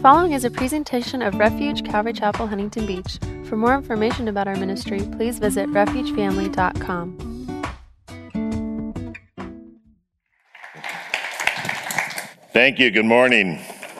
following is a presentation of Refuge Calvary Chapel, Huntington Beach. For more information about our ministry, please visit refugefamily.com. Thank you. Good morning.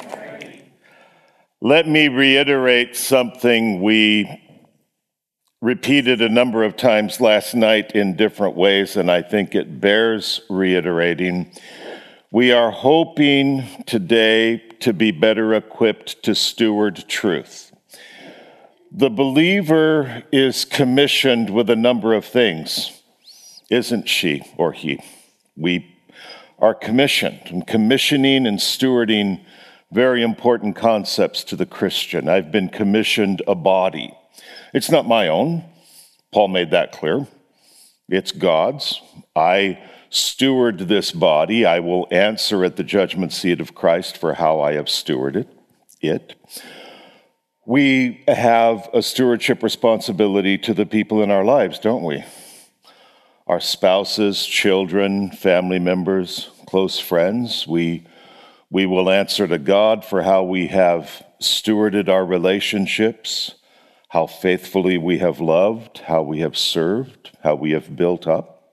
Let me reiterate something we repeated a number of times last night in different ways, and I think it bears reiterating. We are hoping today to be better equipped to steward truth. The believer is commissioned with a number of things, isn't she or he? We are commissioned, and commissioning and stewarding very important concepts to the Christian. I've been commissioned a body. It's not my own. Paul made that clear. It's God's. I steward this body. I will answer at the judgment seat of Christ for how I have stewarded it. We have a stewardship responsibility to the people in our lives, don't we? Our spouses, children, family members, close friends. We will answer to God for how we have stewarded our relationships, how faithfully we have loved, how we have served, how we have built up.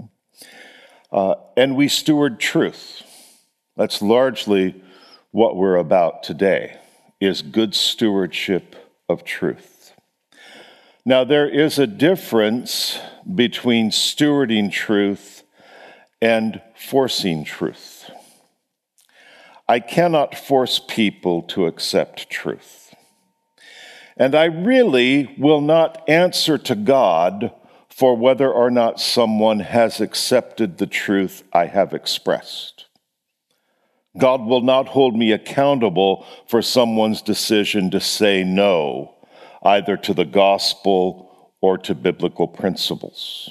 And we steward truth. That's largely what we're about today, is good stewardship of truth. Now, there is a difference between stewarding truth and forcing truth. I cannot force people to accept truth. And I really will not answer to God for whether or not someone has accepted the truth I have expressed. God will not hold me accountable for someone's decision to say no, either to the gospel or to biblical principles.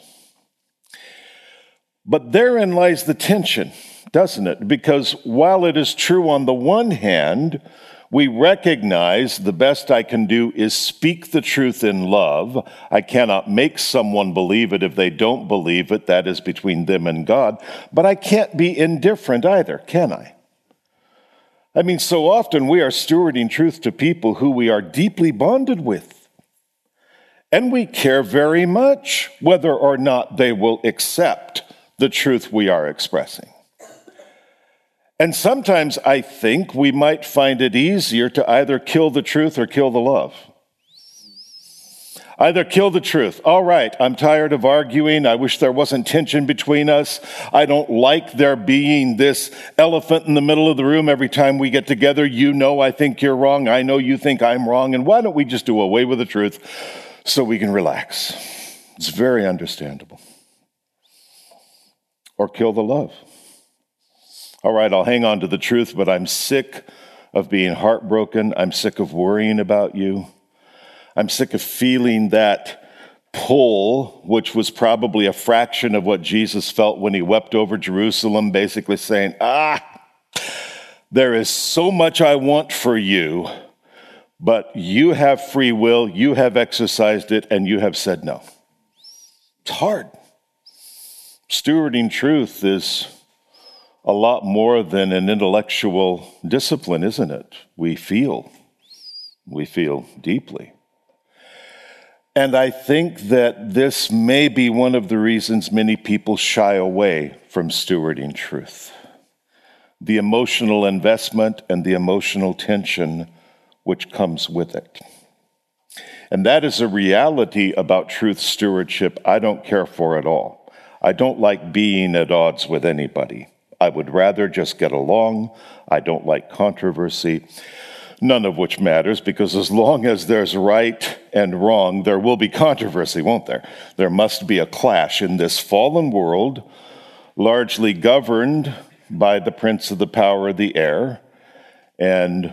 But therein lies the tension, doesn't it? Because while it is true on the one hand, we recognize the best I can do is speak the truth in love. I cannot make someone believe it if they don't believe it. That is between them and God. But I can't be indifferent either, can I? I mean, so often we are stewarding truth to people who we are deeply bonded with. And we care very much whether or not they will accept the truth we are expressing. And sometimes I think we might find it easier to either kill the truth or kill the love. Either kill the truth. All right, I'm tired of arguing. I wish there wasn't tension between us. I don't like there being this elephant in the middle of the room every time we get together. You know I think you're wrong. I know you think I'm wrong. And why don't we just do away with the truth so we can relax? It's very understandable. Or kill the love. All right, I'll hang on to the truth, but I'm sick of being heartbroken. I'm sick of worrying about you. I'm sick of feeling that pull, which was probably a fraction of what Jesus felt when he wept over Jerusalem, basically saying, there is so much I want for you, but you have free will, you have exercised it, and you have said no. It's hard. Stewarding truth is a lot more than an intellectual discipline, isn't it? We feel deeply. And I think that this may be one of the reasons many people shy away from stewarding truth. The emotional investment and the emotional tension which comes with it. And that is a reality about truth stewardship I don't care for at all. I don't like being at odds with anybody. I would rather just get along. I don't like controversy, none of which matters, because as long as there's right and wrong, there will be controversy, won't there? There must be a clash in this fallen world, largely governed by the prince of the power of the air, and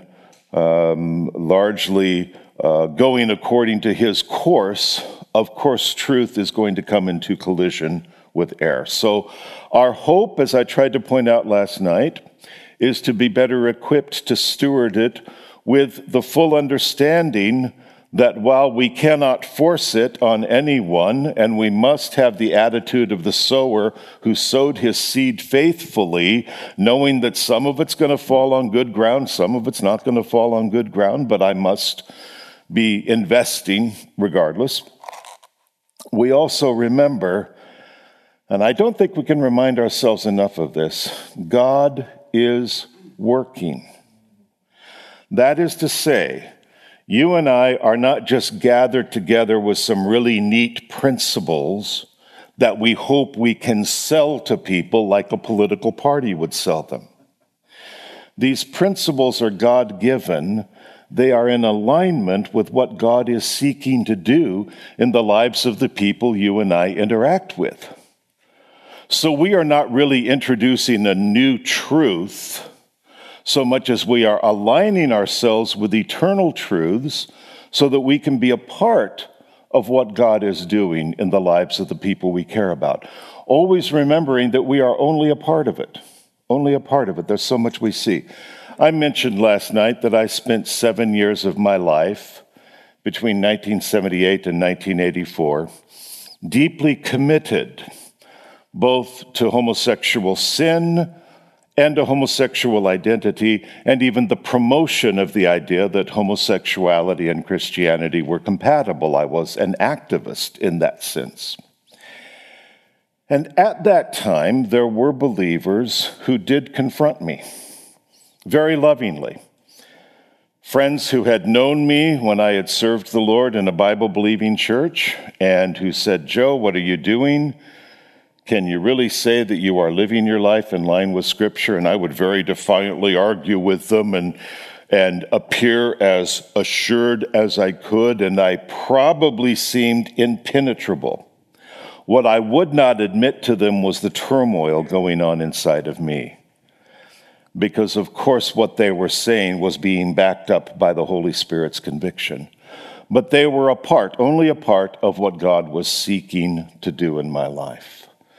largely going according to his course. Of course, truth is going to come into collision with air. So our hope, as I tried to point out last night, is to be better equipped to steward it with the full understanding that while we cannot force it on anyone, and we must have the attitude of the sower who sowed his seed faithfully, knowing that some of it's going to fall on good ground, some of it's not going to fall on good ground, but I must be investing regardless. We also remember, and I don't think we can remind ourselves enough of this, God is working. That is to say, you and I are not just gathered together with some really neat principles that we hope we can sell to people like a political party would sell them. These principles are God-given. They are in alignment with what God is seeking to do in the lives of the people you and I interact with. So we are not really introducing a new truth so much as we are aligning ourselves with eternal truths so that we can be a part of what God is doing in the lives of the people we care about. Always remembering that we are only a part of it. Only a part of it. There's so much we see. I mentioned last night that I spent 7 years of my life between 1978 and 1984 deeply committed both to homosexual sin and a homosexual identity, and even the promotion of the idea that homosexuality and Christianity were compatible. I was an activist in that sense. And at that time, there were believers who did confront me very lovingly. Friends who had known me when I had served the Lord in a Bible-believing church and who said, "Joe, what are you doing? Can you really say that you are living your life in line with Scripture?" And I would very defiantly argue with them and appear as assured as I could, and I probably seemed impenetrable. What I would not admit to them was the turmoil going on inside of me. Because, of course, what they were saying was being backed up by the Holy Spirit's conviction. But they were only a part of what God was seeking to do in my life.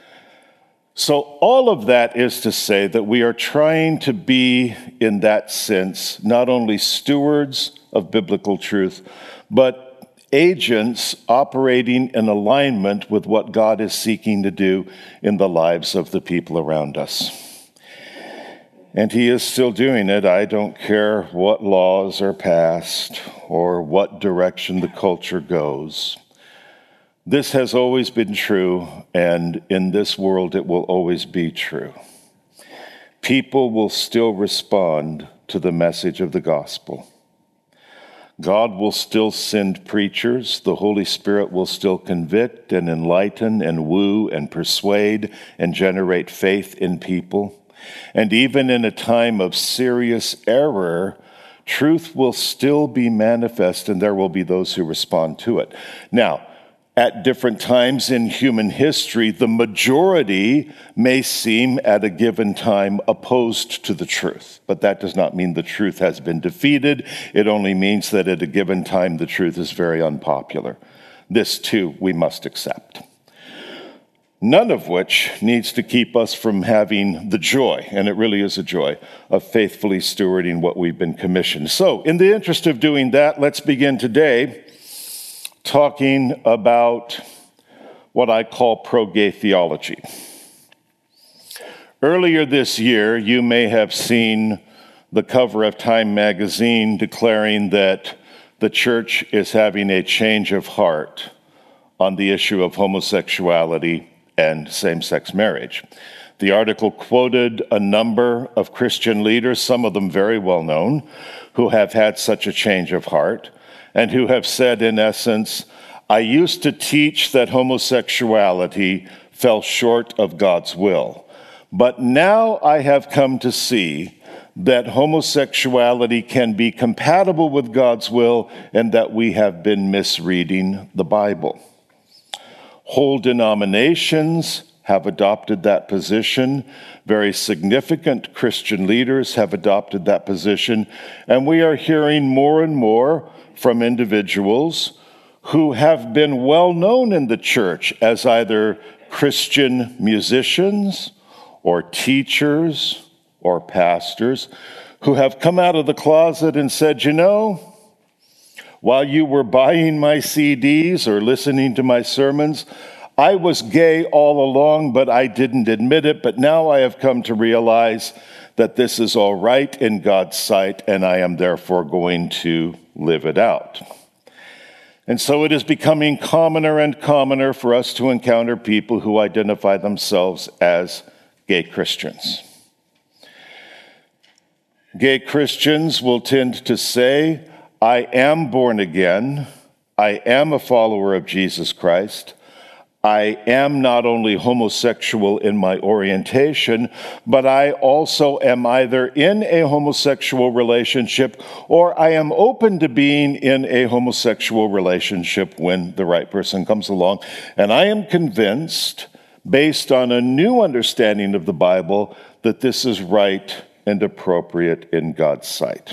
So all of that is to say that we are trying to be, in that sense, not only stewards of biblical truth, but agents operating in alignment with what God is seeking to do in the lives of the people around us. And He is still doing it. I don't care what laws are passed or what direction the culture goes. This has always been true, and in this world it will always be true. People will still respond to the message of the gospel. God will still send preachers. The Holy Spirit will still convict and enlighten and woo and persuade and generate faith in people. And even in a time of serious error, truth will still be manifest, and there will be those who respond to it. Now, at different times in human history, the majority may seem at a given time opposed to the truth. But that does not mean the truth has been defeated. It only means that at a given time, the truth is very unpopular. This, too, we must accept. None of which needs to keep us from having the joy, and it really is a joy, of faithfully stewarding what we've been commissioned. So, in the interest of doing that, let's begin today talking about what I call pro-gay theology. Earlier this year, you may have seen the cover of Time magazine declaring that the church is having a change of heart on the issue of homosexuality and same-sex marriage. The article quoted a number of Christian leaders, some of them very well known, who have had such a change of heart, and who have said, in essence, "I used to teach that homosexuality fell short of God's will, but now I have come to see that homosexuality can be compatible with God's will and that we have been misreading the Bible." Whole denominations have adopted that position. Very significant Christian leaders have adopted that position, and we are hearing more and more from individuals who have been well known in the church as either Christian musicians or teachers or pastors who have come out of the closet and said, While you were buying my CDs or listening to my sermons, I was gay all along, but I didn't admit it. But now I have come to realize that this is all right in God's sight, and I am therefore going to live it out. And so it is becoming commoner and commoner for us to encounter people who identify themselves as gay Christians. Gay Christians will tend to say, I am born again, I am a follower of Jesus Christ, I am not only homosexual in my orientation, but I also am either in a homosexual relationship or I am open to being in a homosexual relationship when the right person comes along. And I am convinced, based on a new understanding of the Bible, that this is right and appropriate in God's sight.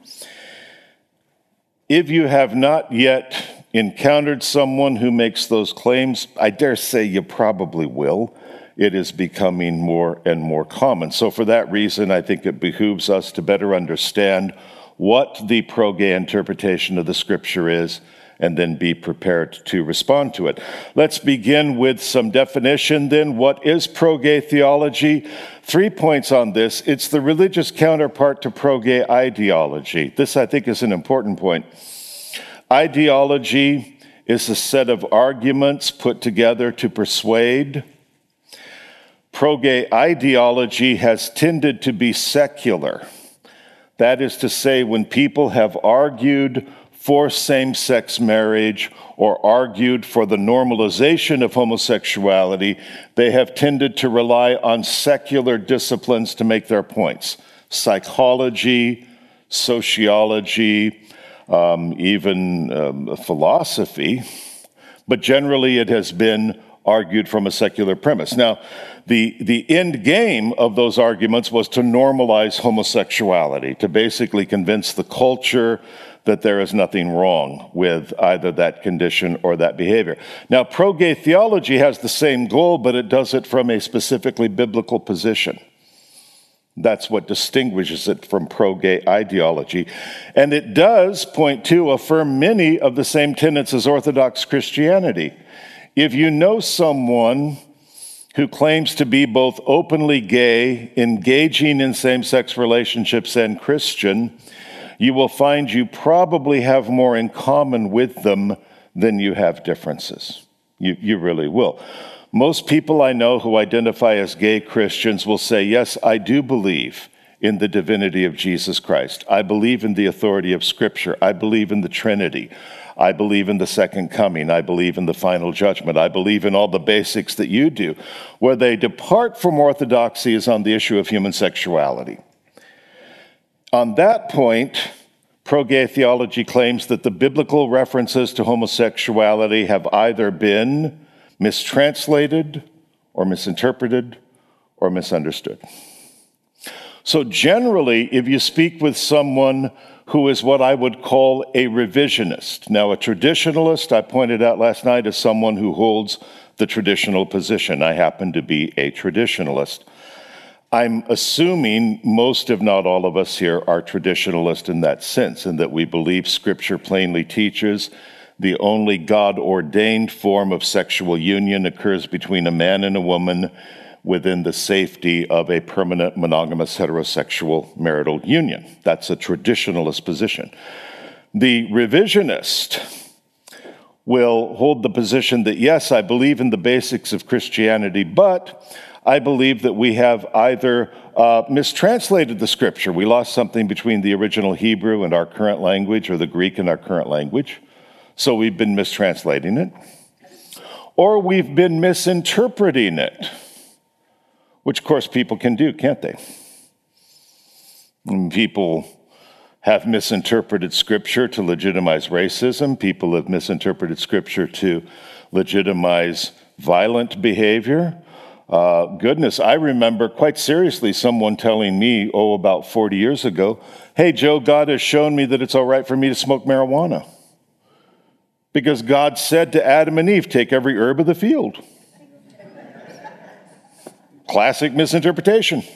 If you have not yet encountered someone who makes those claims, I dare say you probably will. It is becoming more and more common. So for that reason, I think it behooves us to better understand what the pro-gay interpretation of the Scripture is, and then be prepared to respond to it. Let's begin with some definition then. What is pro-gay theology? 3 points on this. It's the religious counterpart to pro-gay ideology. This, I think, is an important point. Ideology is a set of arguments put together to persuade. Pro-gay ideology has tended to be secular. That is to say, when people have argued for same-sex marriage or argued for the normalization of homosexuality, they have tended to rely on secular disciplines to make their points. Psychology, sociology, even philosophy, but generally it has been argued from a secular premise. Now, the end game of those arguments was to normalize homosexuality, to basically convince the culture that there is nothing wrong with either that condition or that behavior. Now, pro-gay theology has the same goal, but it does it from a specifically biblical position. That's what distinguishes it from pro-gay ideology. And it does point to, affirm many of the same tenets as Orthodox Christianity. If you know someone who claims to be both openly gay, engaging in same-sex relationships, and Christian, you will find you probably have more in common with them than you have differences. You really will. Most people I know who identify as gay Christians will say, yes, I do believe in the divinity of Jesus Christ. I believe in the authority of Scripture. I believe in the Trinity. I believe in the second coming. I believe in the final judgment. I believe in all the basics that you do. Where they depart from orthodoxy is on the issue of human sexuality. On that point, pro-gay theology claims that the biblical references to homosexuality have either been mistranslated or misinterpreted or misunderstood. So generally, if you speak with someone who is what I would call a revisionist. Now, a traditionalist, I pointed out last night, is someone who holds the traditional position. I happen to be a traditionalist. I'm assuming most, if not all of us here, are traditionalist in that sense, in that we believe Scripture plainly teaches the only God-ordained form of sexual union occurs between a man and a woman within the safety of a permanent monogamous heterosexual marital union. That's a traditionalist position. The revisionist will hold the position that, yes, I believe in the basics of Christianity, but I believe that we have either mistranslated the Scripture. We lost something between the original Hebrew and our current language, or the Greek and our current language. So we've been mistranslating it. Or we've been misinterpreting it, which, of course, people can do, can't they? And people have misinterpreted Scripture to legitimize racism. People have misinterpreted Scripture to legitimize violent behavior. Goodness, I remember quite seriously someone telling me, about 40 years ago, hey, Joe, God has shown me that it's all right for me to smoke marijuana. Because God said to Adam and Eve, take every herb of the field. Classic misinterpretation.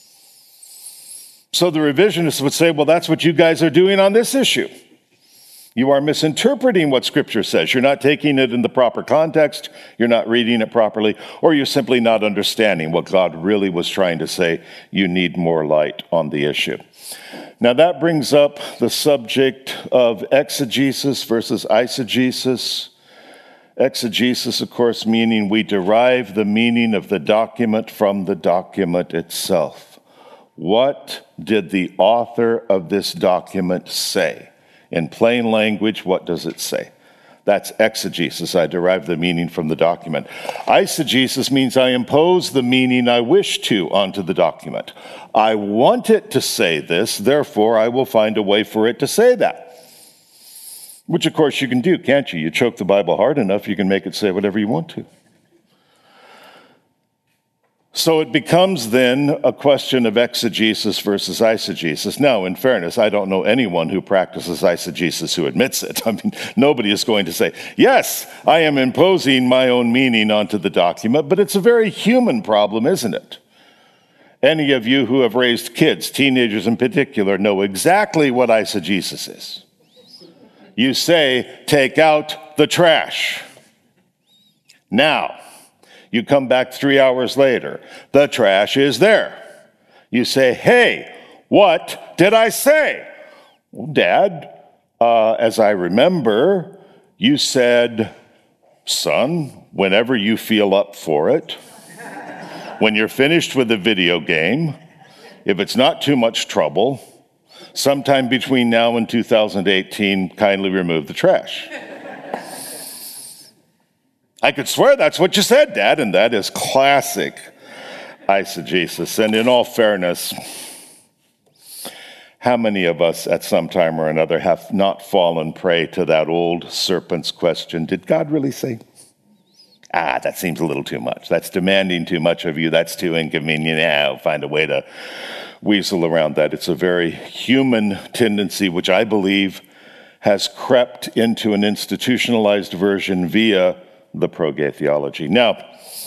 So the revisionists would say, well, that's what you guys are doing on this issue. You are misinterpreting what Scripture says. You're not taking it in the proper context, you're not reading it properly, or you're simply not understanding what God really was trying to say. You need more light on the issue. Now that brings up the subject of exegesis versus eisegesis. Exegesis, of course, meaning we derive the meaning of the document from the document itself. What did the author of this document say? In plain language, what does it say? That's exegesis. I derive the meaning from the document. Eisegesis means I impose the meaning I wish to onto the document. I want it to say this, therefore I will find a way for it to say that. Which, of course, you can do, can't you? You choke the Bible hard enough, you can make it say whatever you want to. So it becomes then a question of exegesis versus eisegesis. Now, in fairness, I don't know anyone who practices eisegesis who admits it. I mean, nobody is going to say, yes, I am imposing my own meaning onto the document, but it's a very human problem, isn't it? Any of you who have raised kids, teenagers in particular, know exactly what eisegesis is. You say, take out the trash. Now, you come back 3 hours later. The trash is there. You say, hey, what did I say? Well, Dad, as I remember, you said, son, whenever you feel up for it, when you're finished with the video game, if it's not too much trouble, sometime between now and 2018, kindly remove the trash. I could swear that's what you said, Dad, and that is classic eisegesis. And in all fairness, how many of us at some time or another have not fallen prey to that old serpent's question, did God really say? That seems a little too much. That's demanding too much of you. That's too inconvenient. I'll find a way to weasel around that. It's a very human tendency, which I believe has crept into an institutionalized version via the pro-gay theology. Now,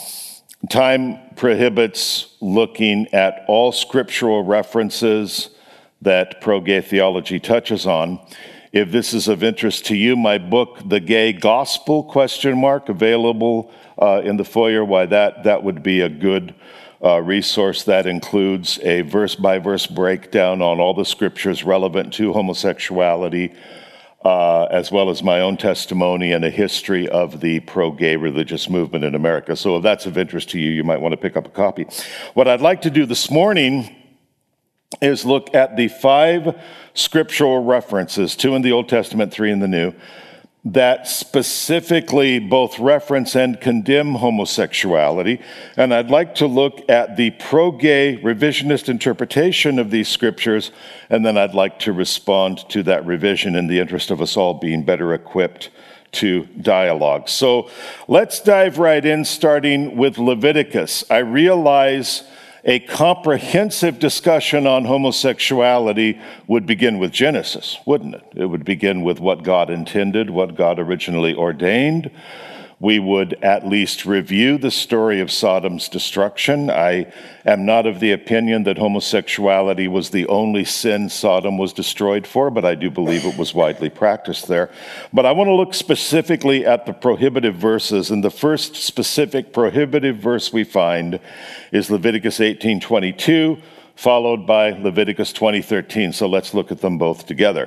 time prohibits looking at all scriptural references that pro-gay theology touches on. If this is of interest to you, my book, The Gay Gospel, available in the foyer, why that would be a good resource. That includes a verse-by-verse breakdown on all the scriptures relevant to homosexuality, as well as my own testimony and a history of the pro-gay religious movement in America. So if that's of interest to you, you might want to pick up a copy. What I'd like to do this morning is look at the 5 scriptural references, 2 in the Old Testament, 3 in the New, that specifically both reference and condemn homosexuality. And I'd like to look at the pro-gay revisionist interpretation of these scriptures, and then I'd like to respond to that revision in the interest of us all being better equipped to dialogue. So let's dive right in, starting with Leviticus. I realize a comprehensive discussion on homosexuality would begin with Genesis, wouldn't it? It would begin with what God intended, what God originally ordained. We would at least review the story of Sodom's destruction. I am not of the opinion that homosexuality was the only sin Sodom was destroyed for, but I do believe it was widely practiced there. But I want to look specifically at the prohibitive verses, and the first specific prohibitive verse we find is Leviticus 18:22, followed by Leviticus 20:13. So let's look at them both together.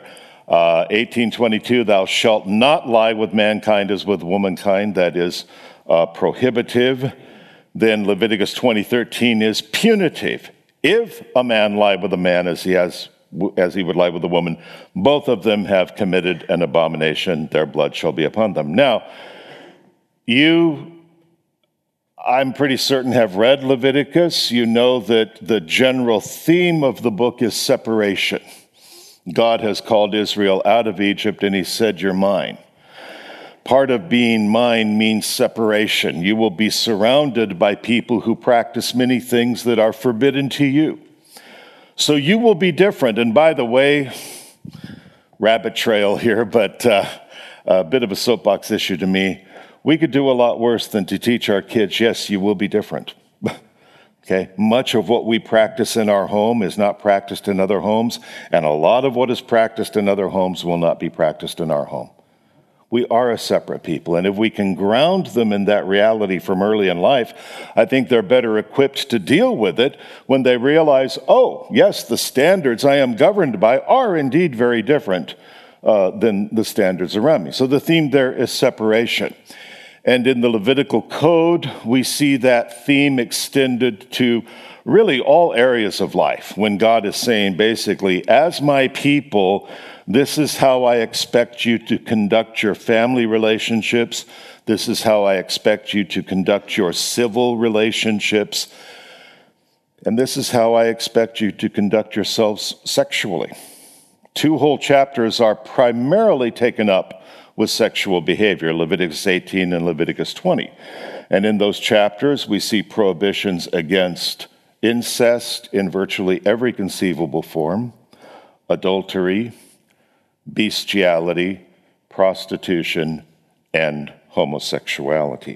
18:22, thou shalt not lie with mankind as with womankind, that is prohibitive. Then Leviticus 20:13 is punitive. If a man lie with a man as he would lie with a woman, both of them have committed an abomination, their blood shall be upon them. Now, I'm pretty certain, have read Leviticus. You know that the general theme of the book is separation. God has called Israel out of Egypt, and he said, you're mine. Part of being mine means separation. You will be surrounded by people who practice many things that are forbidden to you. So you will be different. And by the way, rabbit trail here, but a bit of a soapbox issue to me. We could do a lot worse than to teach our kids, yes, you will be different. Okay? Much of what we practice in our home is not practiced in other homes, and a lot of what is practiced in other homes will not be practiced in our home. We are a separate people, and if we can ground them in that reality from early in life, I think they're better equipped to deal with it when they realize, oh, yes, the standards I am governed by are indeed very different than the standards around me. So the theme there is separation. And in the Levitical Code, we see that theme extended to really all areas of life, when God is saying basically, as my people, this is how I expect you to conduct your family relationships. This is how I expect you to conduct your civil relationships. And this is how I expect you to conduct yourselves sexually. 2 whole chapters are primarily taken up with sexual behavior, Leviticus 18 and Leviticus 20. And in those chapters, we see prohibitions against incest in virtually every conceivable form, adultery, bestiality, prostitution, and homosexuality.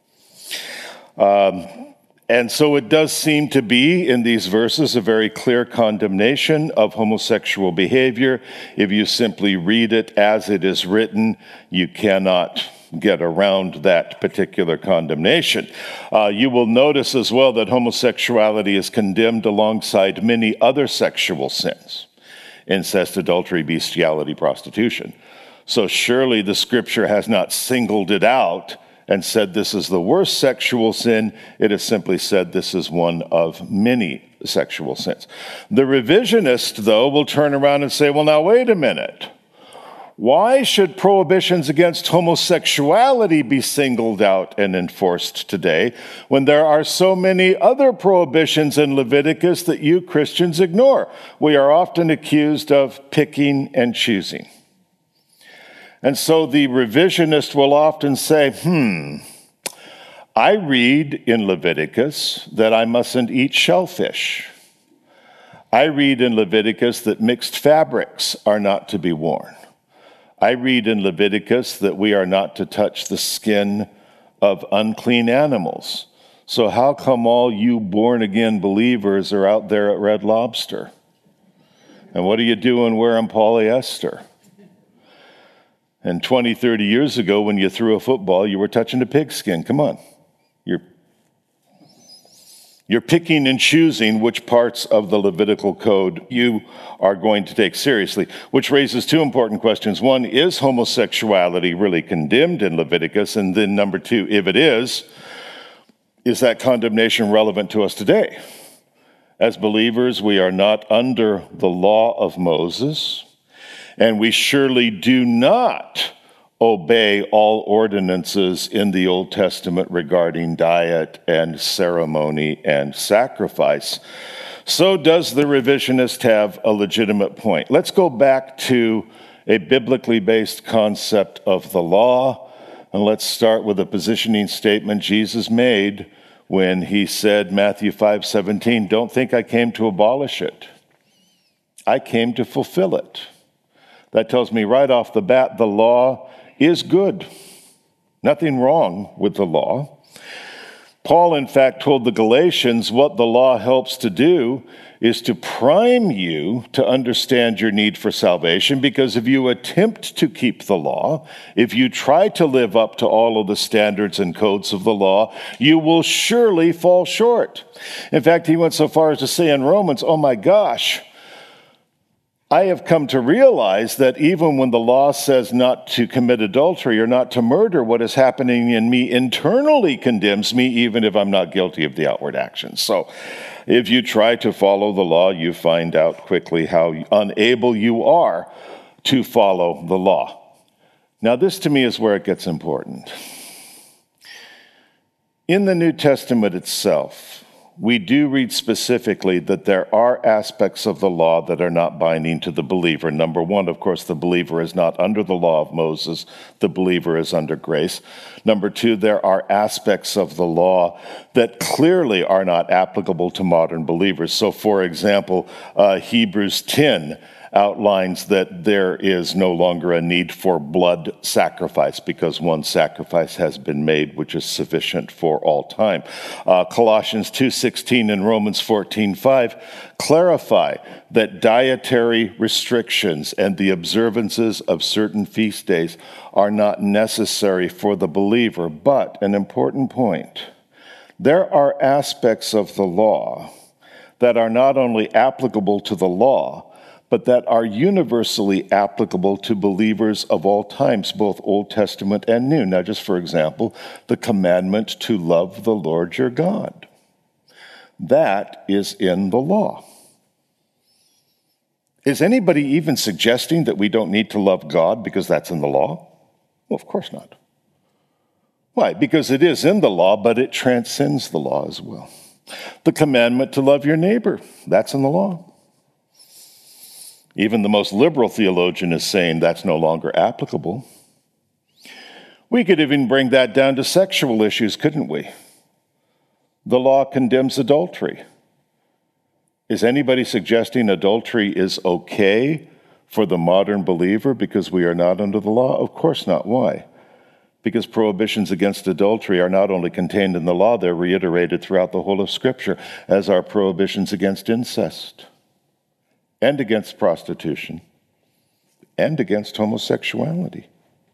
And so it does seem to be, in these verses, a very clear condemnation of homosexual behavior. If you simply read it as it is written, you cannot get around that particular condemnation. You will notice as well that homosexuality is condemned alongside many other sexual sins: incest, adultery, bestiality, prostitution. So surely the scripture has not singled it out and said this is the worst sexual sin. It has simply said this is one of many sexual sins. The revisionist, though, will turn around and say, well, now wait a minute. Why should prohibitions against homosexuality be singled out and enforced today when there are so many other prohibitions in Leviticus that you Christians ignore? We are often accused of picking and choosing. And so the revisionist will often say, I read in Leviticus that I mustn't eat shellfish. I read in Leviticus that mixed fabrics are not to be worn. I read in Leviticus that we are not to touch the skin of unclean animals. So how come all you born-again believers are out there at Red Lobster? And what are you doing wearing polyester? And 20, 30 years ago, when you threw a football, you were touching a pigskin. Come on. You're picking and choosing which parts of the Levitical Code you are going to take seriously, which raises 2 important questions. One, is homosexuality really condemned in Leviticus? And then number 2, if it is that condemnation relevant to us today? As believers, we are not under the law of Moses, and we surely do not obey all ordinances in the Old Testament regarding diet and ceremony and sacrifice. So does the revisionist have a legitimate point? Let's go back to a biblically based concept of the law, and let's start with a positioning statement Jesus made when he said, Matthew 5:17, don't think I came to abolish it. I came to fulfill it. That tells me right off the bat the law is good. Nothing wrong with the law. Paul, in fact, told the Galatians what the law helps to do is to prime you to understand your need for salvation, because if you attempt to keep the law, if you try to live up to all of the standards and codes of the law, you will surely fall short. In fact, he went so far as to say in Romans, oh my gosh, I have come to realize that even when the law says not to commit adultery or not to murder, what is happening in me internally condemns me, even if I'm not guilty of the outward actions. So if you try to follow the law, you find out quickly how unable you are to follow the law. Now, this to me is where it gets important. In the New Testament itself, we do read specifically that there are aspects of the law that are not binding to the believer. Number 1, of course, the believer is not under the law of Moses. The believer is under grace. Number 2, there are aspects of the law that clearly are not applicable to modern believers. So, for example, Hebrews 10 outlines that there is no longer a need for blood sacrifice because one sacrifice has been made, which is sufficient for all time. Colossians 2:16 and Romans 14:5 clarify that dietary restrictions and the observances of certain feast days are not necessary for the believer. But an important point, there are aspects of the law that are not only applicable to the law, but that are universally applicable to believers of all times, both Old Testament and New. Now, just for example, the commandment to love the Lord your God. That is in the law. Is anybody even suggesting that we don't need to love God because that's in the law? Well, of course not. Why? Because it is in the law, but it transcends the law as well. The commandment to love your neighbor, that's in the law. Even the most liberal theologian is saying that's no longer applicable. We could even bring that down to sexual issues, couldn't we? The law condemns adultery. Is anybody suggesting adultery is okay for the modern believer because we are not under the law? Of course not. Why? Because prohibitions against adultery are not only contained in the law, they're reiterated throughout the whole of Scripture, as are prohibitions against incest, and against prostitution, and against homosexuality.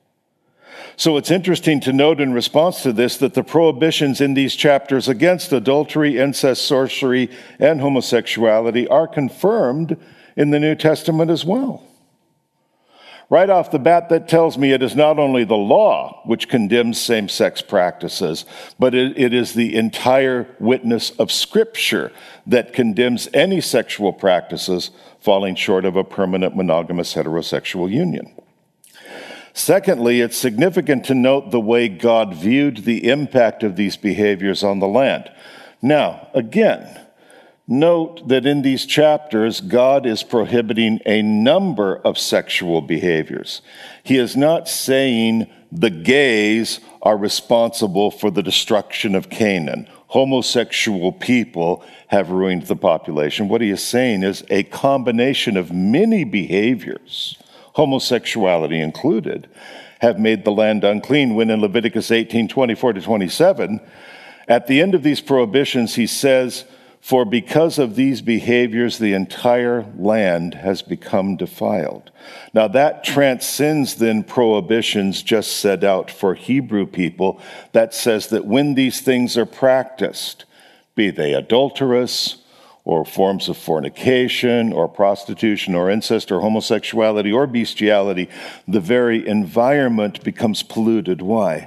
So it's interesting to note in response to this that the prohibitions in these chapters against adultery, incest, sorcery, and homosexuality are confirmed in the New Testament as well. Right off the bat, that tells me it is not only the law which condemns same-sex practices, but it is the entire witness of Scripture that condemns any sexual practices falling short of a permanent monogamous heterosexual union. Secondly, it's significant to note the way God viewed the impact of these behaviors on the land. Now, again, note that in these chapters, God is prohibiting a number of sexual behaviors. He is not saying the gays are responsible for the destruction of Canaan. Homosexual people have ruined the population. What he is saying is a combination of many behaviors, homosexuality included, have made the land unclean, when in Leviticus 18:24-27, at the end of these prohibitions, he says, "For because of these behaviors, the entire land has become defiled." Now that transcends then prohibitions just set out for Hebrew people. That says that when these things are practiced, be they adulterous, or forms of fornication, or prostitution, or incest, or homosexuality, or bestiality, the very environment becomes polluted. Why?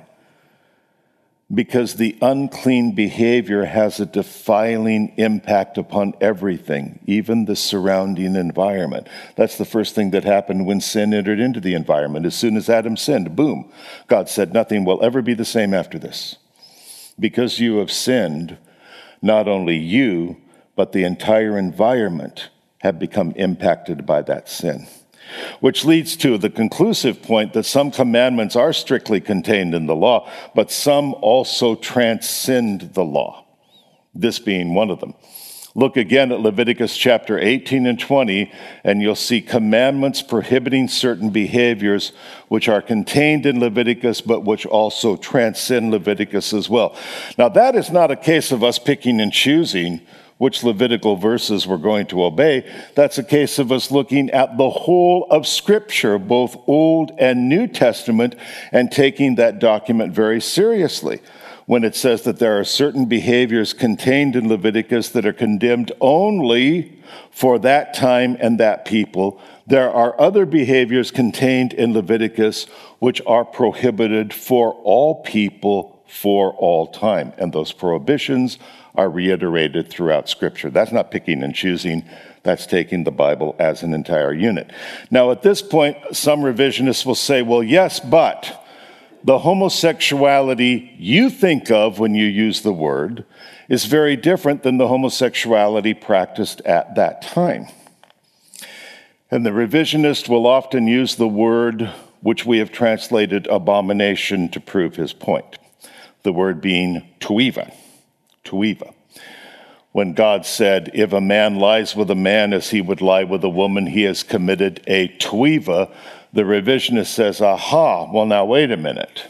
Because the unclean behavior has a defiling impact upon everything, even the surrounding environment. That's the first thing that happened when sin entered into the environment. As soon as Adam sinned, boom, God said, nothing will ever be the same after this. Because you have sinned, not only you, but the entire environment have become impacted by that sin. Which leads to the conclusive point that some commandments are strictly contained in the law, but some also transcend the law, this being one of them. Look again at Leviticus chapter 18 and 20, and you'll see commandments prohibiting certain behaviors which are contained in Leviticus, but which also transcend Leviticus as well. Now, that is not a case of us picking and choosing which Levitical verses we're going to obey. That's a case of us looking at the whole of Scripture, both Old and New Testament, and taking that document very seriously. When it says that there are certain behaviors contained in Leviticus that are condemned only for that time and that people, there are other behaviors contained in Leviticus which are prohibited for all people for all time. And those prohibitions are reiterated throughout Scripture. That's not picking and choosing. That's taking the Bible as an entire unit. Now, at this point, some revisionists will say, well, yes, but the homosexuality you think of when you use the word is very different than the homosexuality practiced at that time. And the revisionist will often use the word which we have translated abomination to prove his point, the word being tuiva. when God said, if a man lies with a man as he would lie with a woman, he has committed a tuiva. The revisionist says, aha, well now wait a minute.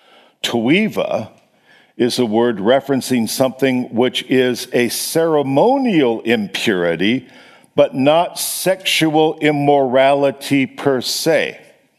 Tuiva is a word referencing something which is a ceremonial impurity, but not sexual immorality per se.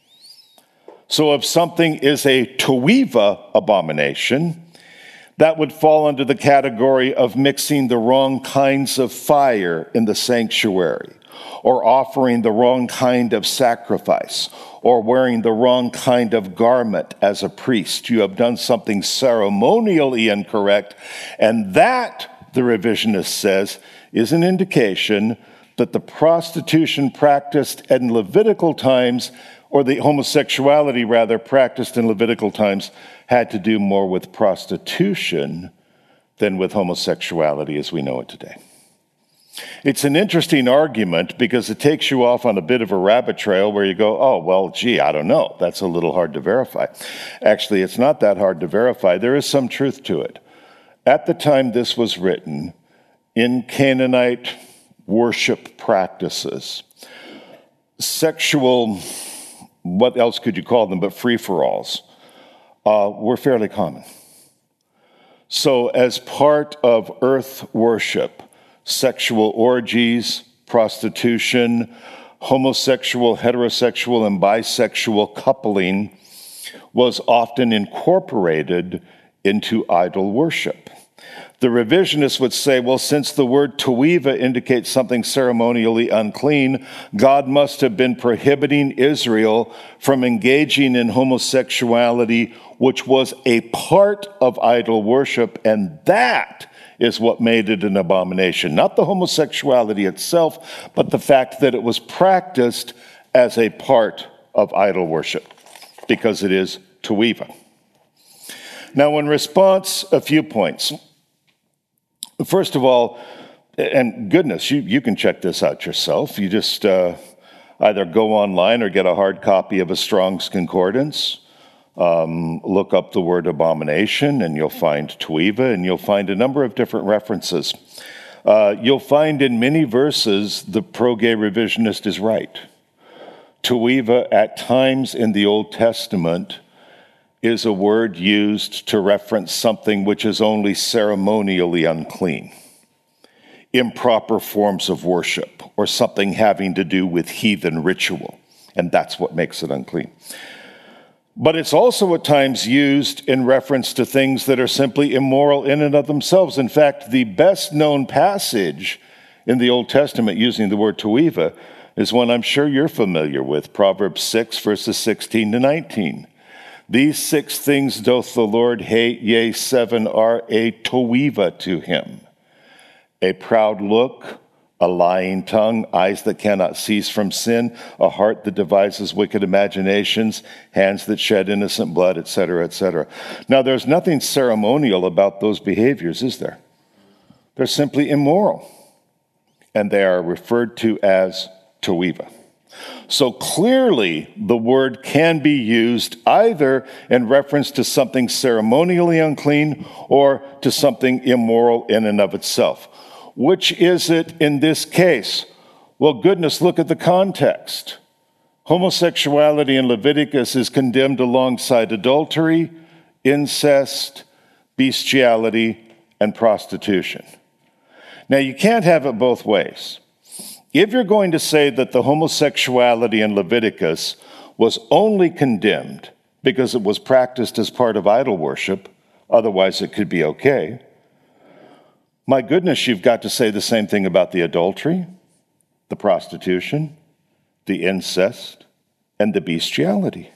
So if something is a tuiva abomination, that would fall under the category of mixing the wrong kinds of fire in the sanctuary, or offering the wrong kind of sacrifice, or wearing the wrong kind of garment as a priest. You have done something ceremonially incorrect, and that, the revisionist says, is an indication that the prostitution practiced in Levitical times, or the homosexuality rather practiced in Levitical times, had to do more with prostitution than with homosexuality as we know it today. It's an interesting argument because it takes you off on a bit of a rabbit trail where you go, oh, well, gee, I don't know. That's a little hard to verify. Actually, it's not that hard to verify. There is some truth to it. At the time this was written, in Canaanite worship practices, sexual, what else could you call them, but free-for-alls, were fairly common. So as part of earth worship, sexual orgies, prostitution, homosexual, heterosexual, and bisexual coupling was often incorporated into idol worship. The revisionists would say, well, since the word tuiva indicates something ceremonially unclean, God must have been prohibiting Israel from engaging in homosexuality, which was a part of idol worship, and that is what made it an abomination. Not the homosexuality itself, but the fact that it was practiced as a part of idol worship, because it is tuiva. Now, in response, a few points. First of all, and goodness, you can check this out yourself. You just either go online or get a hard copy of a Strong's Concordance, look up the word abomination, and you'll find tuiva, and you'll find a number of different references. You'll find in many verses the pro-gay revisionist is right. Tuiva at times in the Old Testament is a word used to reference something which is only ceremonially unclean, improper forms of worship, or something having to do with heathen ritual, and that's what makes it unclean. But it's also at times used in reference to things that are simply immoral in and of themselves. In fact, the best known passage in the Old Testament using the word tuiva is one I'm sure you're familiar with, Proverbs 6, verses 16 to 19. These 6 things doth the Lord hate, yea, 7 are a tuiva to him. A proud look, a lying tongue, eyes that cannot cease from sin, a heart that devises wicked imaginations, hands that shed innocent blood, etc., etc. Now, there's nothing ceremonial about those behaviors, is there? They're simply immoral, and they are referred to as tuiva. So clearly, the word can be used either in reference to something ceremonially unclean or to something immoral in and of itself. Which is it in this case? Well, goodness, look at the context. Homosexuality in Leviticus is condemned alongside adultery, incest, bestiality, and prostitution. Now, you can't have it both ways. If you're going to say that the homosexuality in Leviticus was only condemned because it was practiced as part of idol worship, otherwise it could be okay, my goodness, you've got to say the same thing about the adultery, the prostitution, the incest, and the bestiality.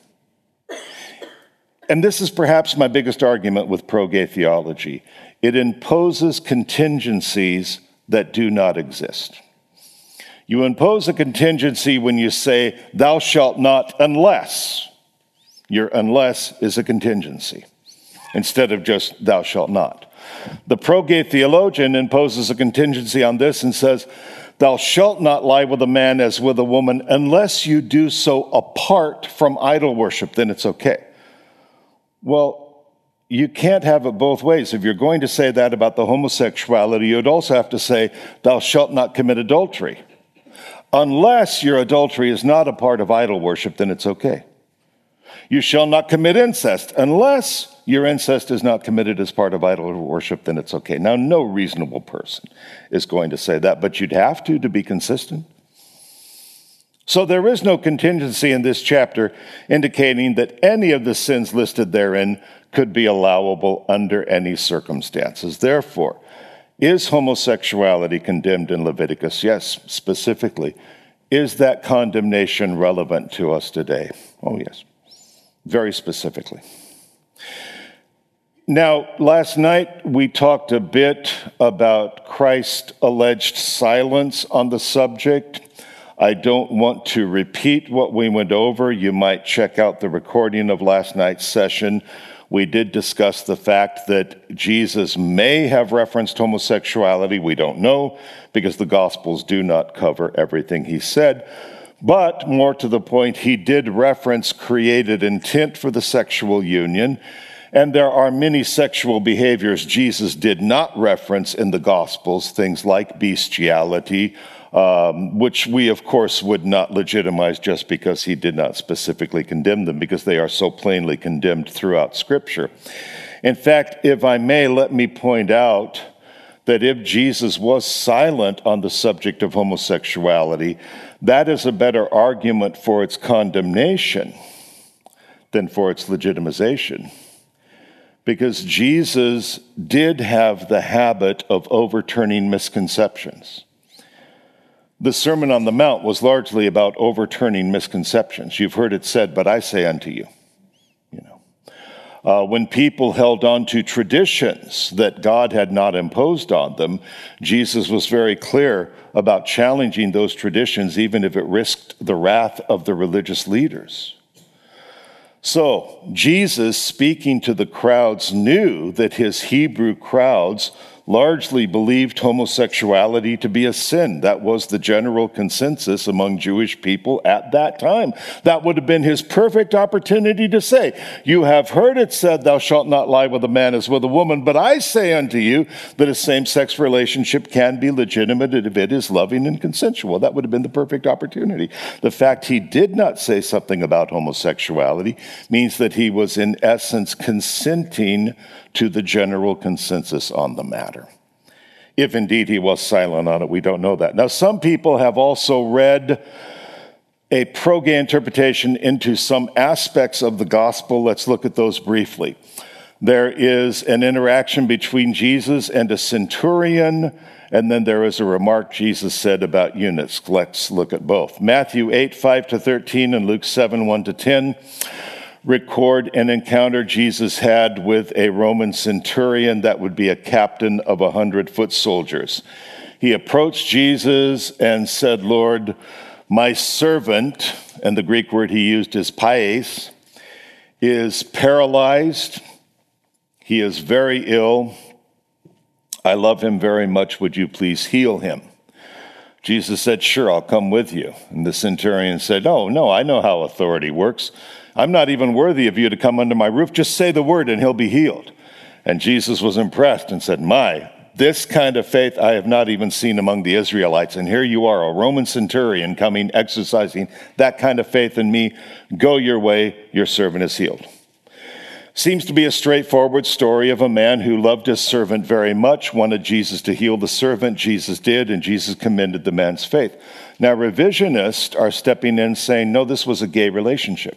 And this is perhaps my biggest argument with pro-gay theology. It imposes contingencies that do not exist. You impose a contingency when you say, thou shalt not unless. Your unless is a contingency, instead of just thou shalt not. The pro-gay theologian imposes a contingency on this and says, thou shalt not lie with a man as with a woman unless you do so apart from idol worship, then it's okay. Well, you can't have it both ways. If you're going to say that about the homosexuality, you'd also have to say, thou shalt not commit adultery. Unless your adultery is not a part of idol worship, then it's okay. You shall not commit incest. Unless your incest is not committed as part of idol worship, then it's okay. Now, no reasonable person is going to say that, but you'd have to be consistent. So there is no contingency in this chapter indicating that any of the sins listed therein could be allowable under any circumstances. Therefore, is homosexuality condemned in Leviticus? Yes, specifically. Is that condemnation relevant to us today? Oh, yes, very specifically. Now, last night we talked a bit about Christ's alleged silence on the subject. I don't want to repeat what we went over. You might check out the recording of last night's session. We did discuss the fact that Jesus may have referenced homosexuality. We don't know, because the Gospels do not cover everything he said. But more to the point, he did reference created intent for the sexual union. And there are many sexual behaviors Jesus did not reference in the Gospels, things like bestiality, which we, of course, would not legitimize just because he did not specifically condemn them, because they are so plainly condemned throughout Scripture. In fact, if I may, let me point out that if Jesus was silent on the subject of homosexuality, that is a better argument for its condemnation than for its legitimization. Because Jesus did have the habit of overturning misconceptions. The Sermon on the Mount was largely about overturning misconceptions. You've heard it said, but I say unto you. When people held on to traditions that God had not imposed on them, Jesus was very clear about challenging those traditions, even if it risked the wrath of the religious leaders. So, Jesus, speaking to the crowds, knew that his Hebrew crowds largely believed homosexuality to be a sin. That was the general consensus among Jewish people at that time. That would have been his perfect opportunity to say, you have heard it said, thou shalt not lie with a man as with a woman, but I say unto you that a same-sex relationship can be legitimate if it is loving and consensual. That would have been the perfect opportunity. The fact he did not say something about homosexuality means that he was in essence consenting to the general consensus on the matter. If indeed he was silent on it, we don't know that. Now, some people have also read a pro-gay interpretation into some aspects of the gospel. Let's look at those briefly. There is an interaction between Jesus and a centurion, and then there is a remark Jesus said about eunuchs. Let's look at both. Matthew 8, 5-13 and Luke 7, 1-10. Record an encounter Jesus had with a Roman centurion that would be a captain of 100-foot soldiers. He approached Jesus and said, Lord, my servant, and the Greek word he used is pais, is paralyzed. He is very ill. I love him very much. Would you please heal him? Jesus said, sure, I'll come with you. And the centurion said, oh, no, I know how authority works. I'm not even worthy of you to come under my roof. Just say the word and he'll be healed. And Jesus was impressed and said, this kind of faith I have not even seen among the Israelites. And here you are, a Roman centurion coming, exercising that kind of faith in me. Go your way, your servant is healed. Seems to be a straightforward story of a man who loved his servant very much, wanted Jesus to heal the servant. Jesus did, and Jesus commended the man's faith. Now, revisionists are stepping in saying, no, this was a gay relationship.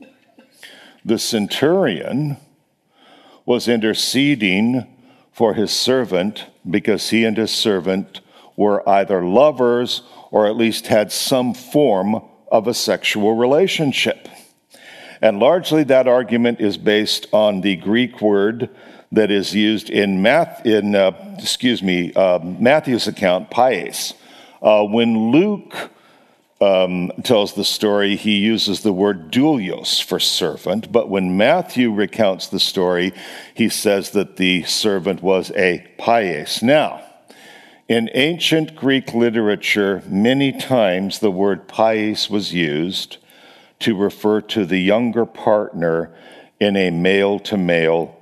The centurion was interceding for his servant because he and his servant were either lovers or at least had some form of a sexual relationship. And largely that argument is based on the Greek word that is used in Matthew's account, pais. When Luke tells the story, he uses the word doulos for servant, but when Matthew recounts the story, he says that the servant was a pais. Now, in ancient Greek literature, many times the word pais was used to refer to the younger partner in a male-to-male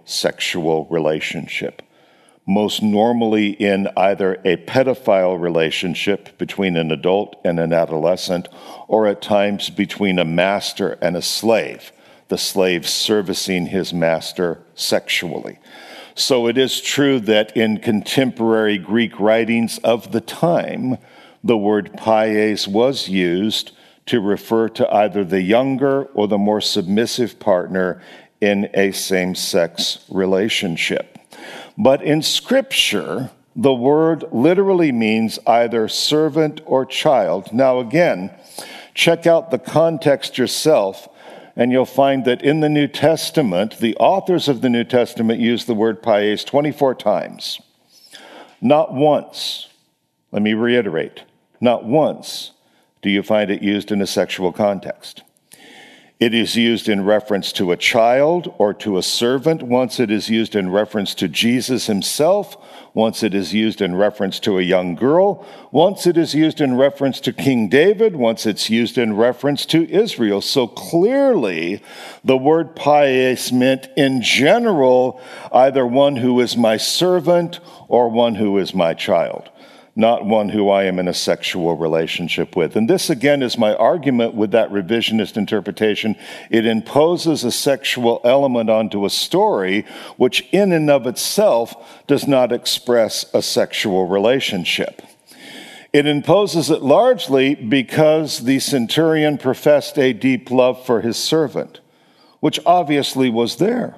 sexual relationship, most normally in either a pedophile relationship between an adult and an adolescent, or at times between a master and a slave, the slave servicing his master sexually. So it is true that in contemporary Greek writings of the time, the word paies was used to refer to either the younger or the more submissive partner in a same-sex relationship. But in Scripture, the word literally means either servant or child. Now again, check out the context yourself, and you'll find that in the New Testament, the authors of the New Testament use the word paies 24 times. Not once, let me reiterate, not once do you find it used in a sexual context. It is used in reference to a child or to a servant. Once it is used in reference to Jesus himself. Once it is used in reference to a young girl. Once it is used in reference to King David. Once it's used in reference to Israel. So clearly, the word paies meant in general either one who is my servant or one who is my child, not one who I am in a sexual relationship with. And this, again, is my argument with that revisionist interpretation. It imposes a sexual element onto a story, which in and of itself does not express a sexual relationship. It imposes it largely because the centurion professed a deep love for his servant, which obviously was there.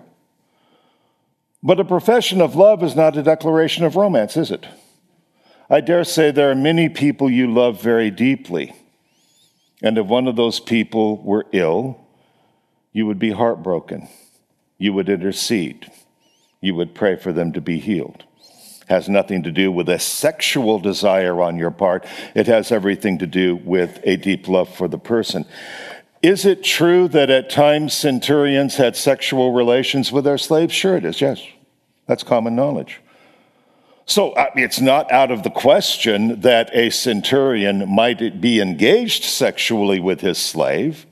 But a profession of love is not a declaration of romance, is it? I dare say there are many people you love very deeply, and if one of those people were ill, you would be heartbroken. You would intercede. You would pray for them to be healed. It has nothing to do with a sexual desire on your part. It has everything to do with a deep love for the person. Is it true that at times centurions had sexual relations with their slaves? Sure it is, yes. That's common knowledge. So it's not out of the question that a centurion might be engaged sexually with his slave.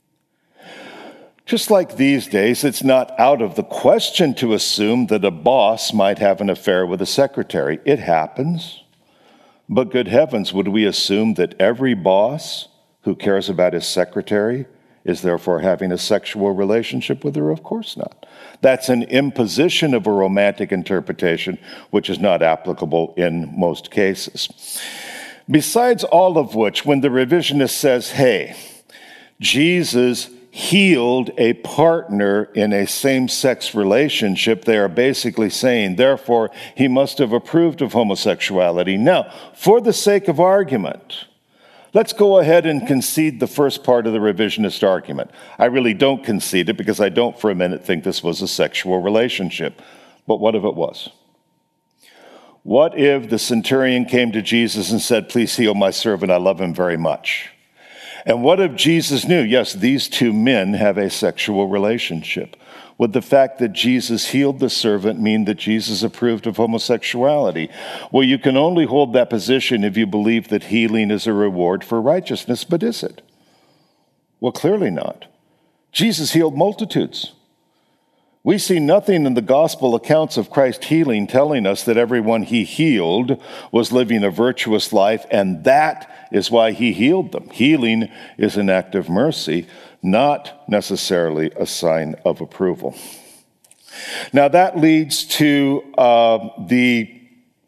Just like these days, it's not out of the question to assume that a boss might have an affair with a secretary. It happens. But good heavens, would we assume that every boss who cares about his secretary is therefore having a sexual relationship with her? Of course not. That's an imposition of a romantic interpretation, which is not applicable in most cases. Besides all of which, when the revisionist says, hey, Jesus healed a partner in a same-sex relationship, they are basically saying, therefore, he must have approved of homosexuality. Now, for the sake of argument, let's go ahead and concede the first part of the revisionist argument. I really don't concede it because I don't for a minute think this was a sexual relationship. But what if it was? What if the centurion came to Jesus and said, please heal my servant, I love him very much? And what if Jesus knew, yes, these two men have a sexual relationship? Would the fact that Jesus healed the servant mean that Jesus approved of homosexuality? Well, you can only hold that position if you believe that healing is a reward for righteousness, but is it? Well, clearly not. Jesus healed multitudes. We see nothing in the gospel accounts of Christ healing telling us that everyone he healed was living a virtuous life, and that is why he healed them. Healing is an act of mercy, not necessarily a sign of approval. Now that leads to the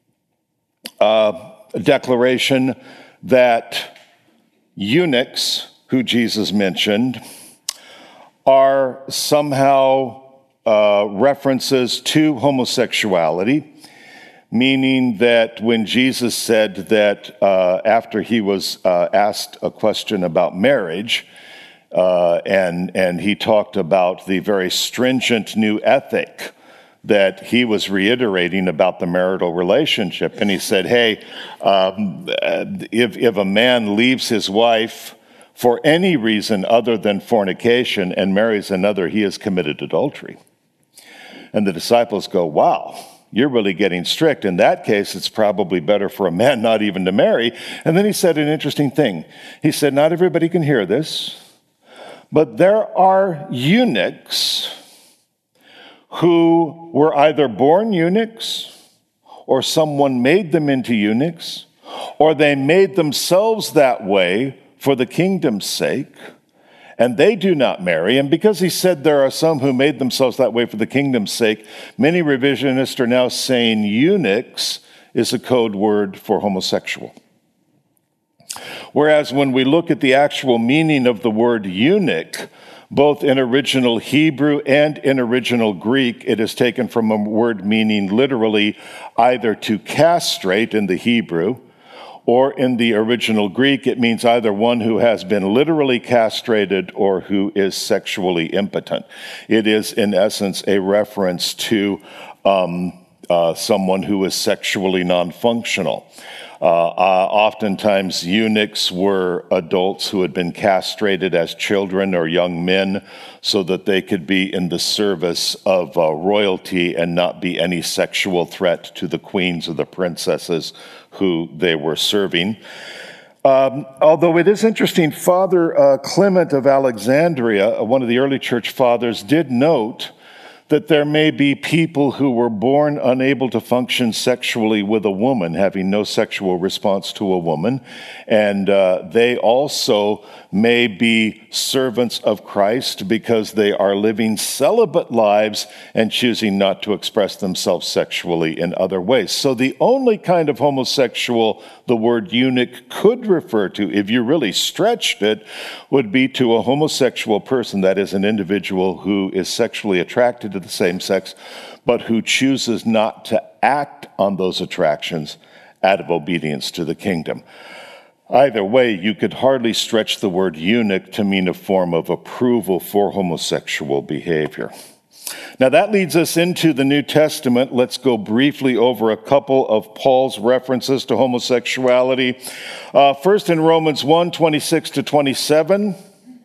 declaration that eunuchs, who Jesus mentioned, are somehow references to homosexuality, meaning that when Jesus said that after he was asked a question about marriage, and he talked about the very stringent new ethic that he was reiterating about the marital relationship. And he said, hey, if a man leaves his wife for any reason other than fornication and marries another, he has committed adultery. And the disciples go, wow, you're really getting strict. In that case, it's probably better for a man not even to marry. And then he said an interesting thing. He said, not everybody can hear this, but there are eunuchs who were either born eunuchs, or someone made them into eunuchs, or they made themselves that way for the kingdom's sake, and they do not marry. And because he said there are some who made themselves that way for the kingdom's sake, many revisionists are now saying eunuchs is a code word for homosexual. Whereas when we look at the actual meaning of the word eunuch, both in original Hebrew and in original Greek, it is taken from a word meaning literally either to castrate in the Hebrew, or in the original Greek, it means either one who has been literally castrated or who is sexually impotent. It is, in essence, a reference to someone who is sexually non-functional. Oftentimes, eunuchs were adults who had been castrated as children or young men so that they could be in the service of royalty and not be any sexual threat to the queens or the princesses who they were serving. Although it is interesting, Father Clement of Alexandria, one of the early church fathers, did note that there may be people who were born unable to function sexually with a woman, having no sexual response to a woman, and they also may be servants of Christ because they are living celibate lives and choosing not to express themselves sexually in other ways. So the only kind of homosexual the word eunuch could refer to, if you really stretched it, would be to a homosexual person, that is, an individual who is sexually attracted to the same sex, but who chooses not to act on those attractions out of obedience to the kingdom. Either way, you could hardly stretch the word eunuch to mean a form of approval for homosexual behavior. Now that leads us into the New Testament. Let's go briefly over a couple of Paul's references to homosexuality. First in Romans 1, 26 to 27.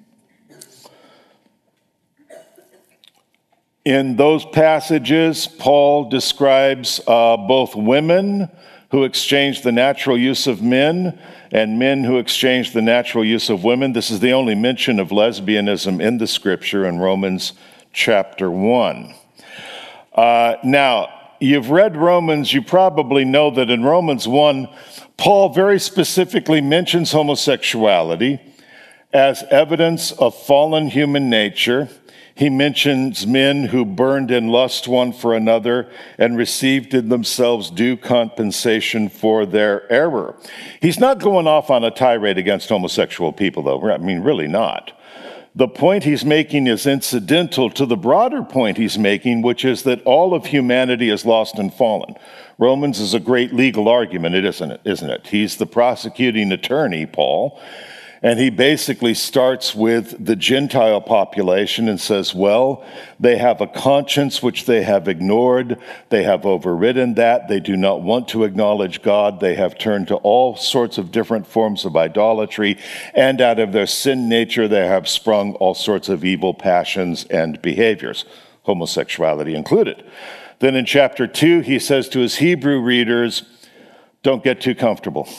In those passages, Paul describes both women who exchange the natural use of men and men who exchange the natural use of women. This is the only mention of lesbianism in the scripture in Romans chapter 1. Now, you've read Romans, you probably know that in Romans 1, Paul very specifically mentions homosexuality as evidence of fallen human nature. He mentions men who burned in lust one for another and received in themselves due compensation for their error. He's not going off on a tirade against homosexual people, though. I mean, really not. The point he's making is incidental to the broader point he's making, which is that all of humanity is lost and fallen. Romans is a great legal argument, isn't it? He's the prosecuting attorney, Paul. And he basically starts with the Gentile population and says, well, they have a conscience which they have ignored. They have overridden that. They do not want to acknowledge God. They have turned to all sorts of different forms of idolatry. And out of their sin nature, they have sprung all sorts of evil passions and behaviors, homosexuality included. Then in chapter 2, he says to his Hebrew readers, don't get too comfortable.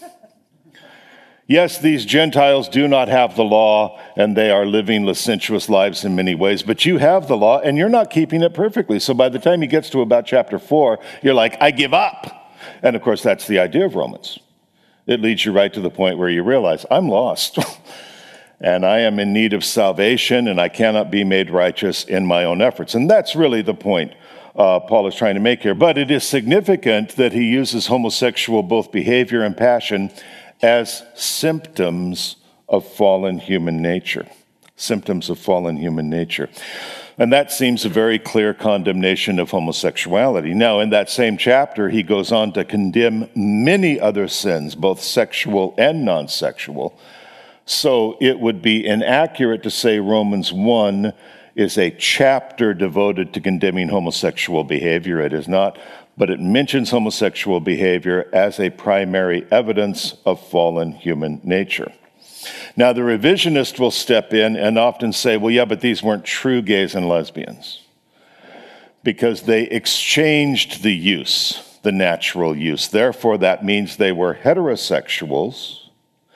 Yes, these Gentiles do not have the law, and they are living licentious lives in many ways, but you have the law, and you're not keeping it perfectly. So by the time he gets to about chapter 4, you're like, I give up. And of course, that's the idea of Romans. It leads you right to the point where you realize, I'm lost, and I am in need of salvation, and I cannot be made righteous in my own efforts. And that's really the point Paul is trying to make here. But it is significant that he uses homosexual both behavior and passion as symptoms of fallen human nature. Symptoms of fallen human nature. And that seems a very clear condemnation of homosexuality. Now, in that same chapter, he goes on to condemn many other sins, both sexual and non-sexual. So it would be inaccurate to say Romans 1 is a chapter devoted to condemning homosexual behavior. It is not. But it mentions homosexual behavior as a primary evidence of fallen human nature. Now, the revisionist will step in and often say, well, yeah, but these weren't true gays and lesbians because they exchanged the use, the natural use. Therefore, that means they were heterosexuals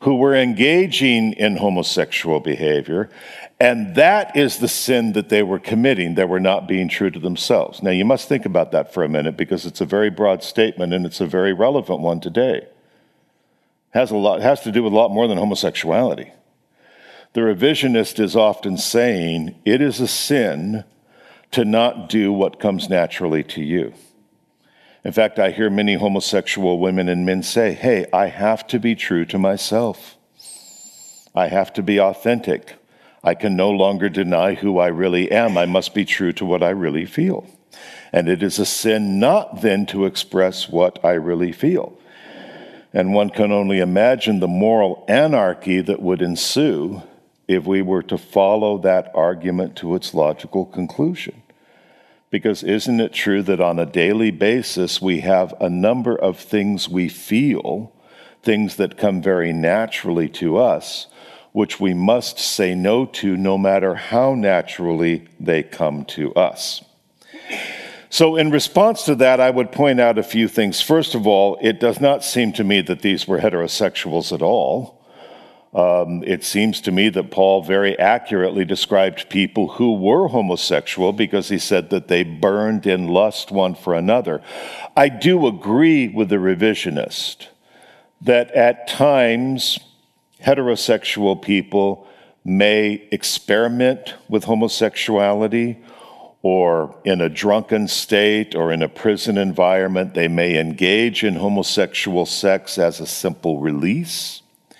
who were engaging in homosexual behavior, and that is the sin that they were committing. They were not being true to themselves. Now, you must think about that for a minute, because it's a very broad statement, and it's a very relevant one today. It has to do with a lot more than homosexuality. The revisionist is often saying it is a sin to not do what comes naturally to you. In fact, I hear many homosexual women and men say, hey, I have to be true to myself. I have to be authentic. I can no longer deny who I really am. I must be true to what I really feel. And it is a sin not then to express what I really feel. And one can only imagine the moral anarchy that would ensue if we were to follow that argument to its logical conclusion. Because isn't it true that on a daily basis we have a number of things we feel, things that come very naturally to us, which we must say no to no matter how naturally they come to us? So in response to that, I would point out a few things. First of all, it does not seem to me that these were heterosexuals at all. It seems to me that Paul very accurately described people who were homosexual, because he said that they burned in lust one for another. I do agree with the revisionist that at times heterosexual people may experiment with homosexuality, or in a drunken state or in a prison environment, they may engage in homosexual sex as a simple release.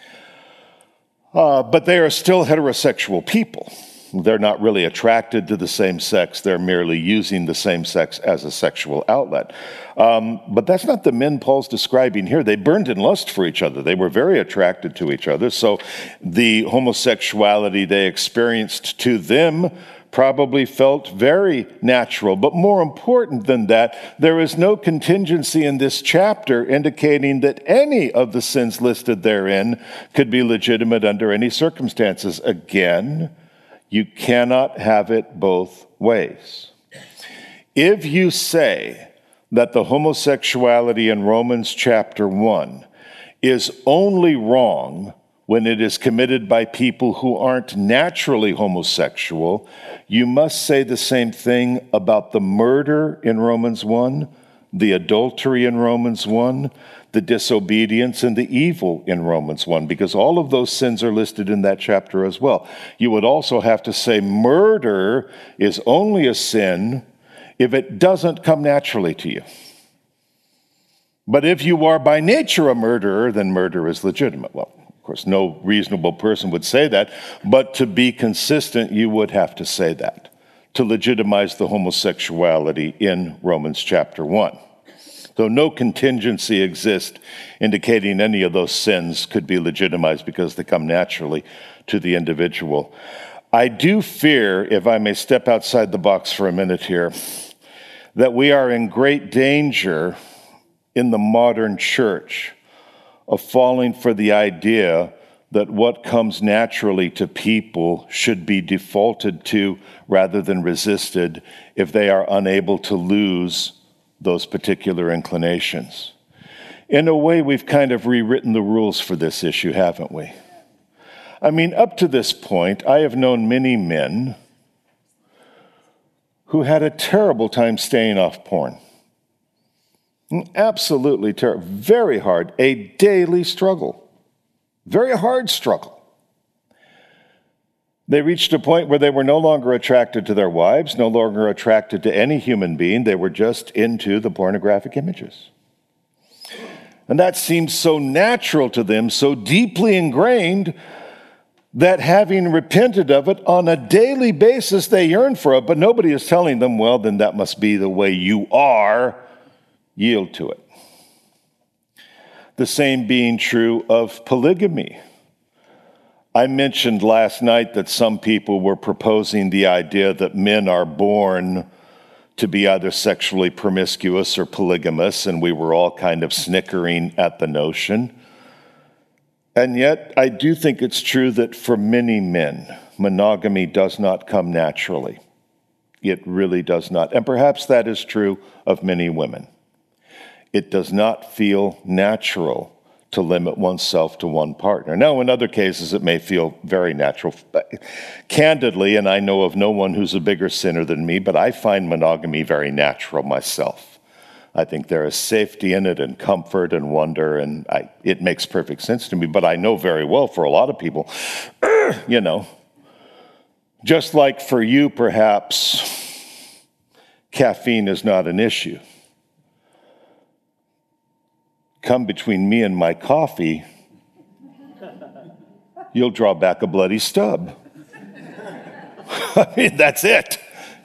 But they are still heterosexual people. They're not really attracted to the same sex. They're merely using the same sex as a sexual outlet. But that's not the men Paul's describing here. They burned in lust for each other. They were very attracted to each other. So the homosexuality they experienced to them probably felt very natural. But more important than that, there is no contingency in this chapter indicating that any of the sins listed therein could be legitimate under any circumstances. Again, you cannot have it both ways. If you say that the homosexuality in Romans chapter 1 is only wrong when it is committed by people who aren't naturally homosexual, you must say the same thing about the murder in Romans 1, the adultery in Romans 1, the disobedience and the evil in Romans 1, because all of those sins are listed in that chapter as well. You would also have to say murder is only a sin if it doesn't come naturally to you. But if you are by nature a murderer, then murder is legitimate. Well, of course, no reasonable person would say that, but to be consistent, you would have to say that to legitimize the homosexuality in Romans chapter 1. So no contingency exists indicating any of those sins could be legitimized because they come naturally to the individual. I do fear, if I may step outside the box for a minute here, that we are in great danger in the modern church of falling for the idea that what comes naturally to people should be defaulted to rather than resisted if they are unable to lose those particular inclinations. In a way, we've kind of rewritten the rules for this issue, haven't we? I mean, up to this point, I have known many men who had a terrible time staying off porn. Absolutely terrible. Very hard. A daily struggle. Very hard struggle. They reached a point where they were no longer attracted to their wives, no longer attracted to any human being. They were just into the pornographic images. And that seemed so natural to them, so deeply ingrained, that having repented of it on a daily basis, they yearn for it. But nobody is telling them, well, then that must be the way you are. Yield to it. The same being true of polygamy. I mentioned last night that some people were proposing the idea that men are born to be either sexually promiscuous or polygamous, and we were all kind of snickering at the notion. And yet, I do think it's true that for many men, monogamy does not come naturally. It really does not. And perhaps that is true of many women. It does not feel natural to limit oneself to one partner. Now, in other cases, it may feel very natural. Candidly, and I know of no one who's a bigger sinner than me, but I find monogamy very natural myself. I think there is safety in it and comfort and wonder, and it makes perfect sense to me. But I know very well for a lot of people, just like for you, perhaps, caffeine is not an issue. Come between me and my coffee, you'll draw back a bloody stub. I mean, that's it,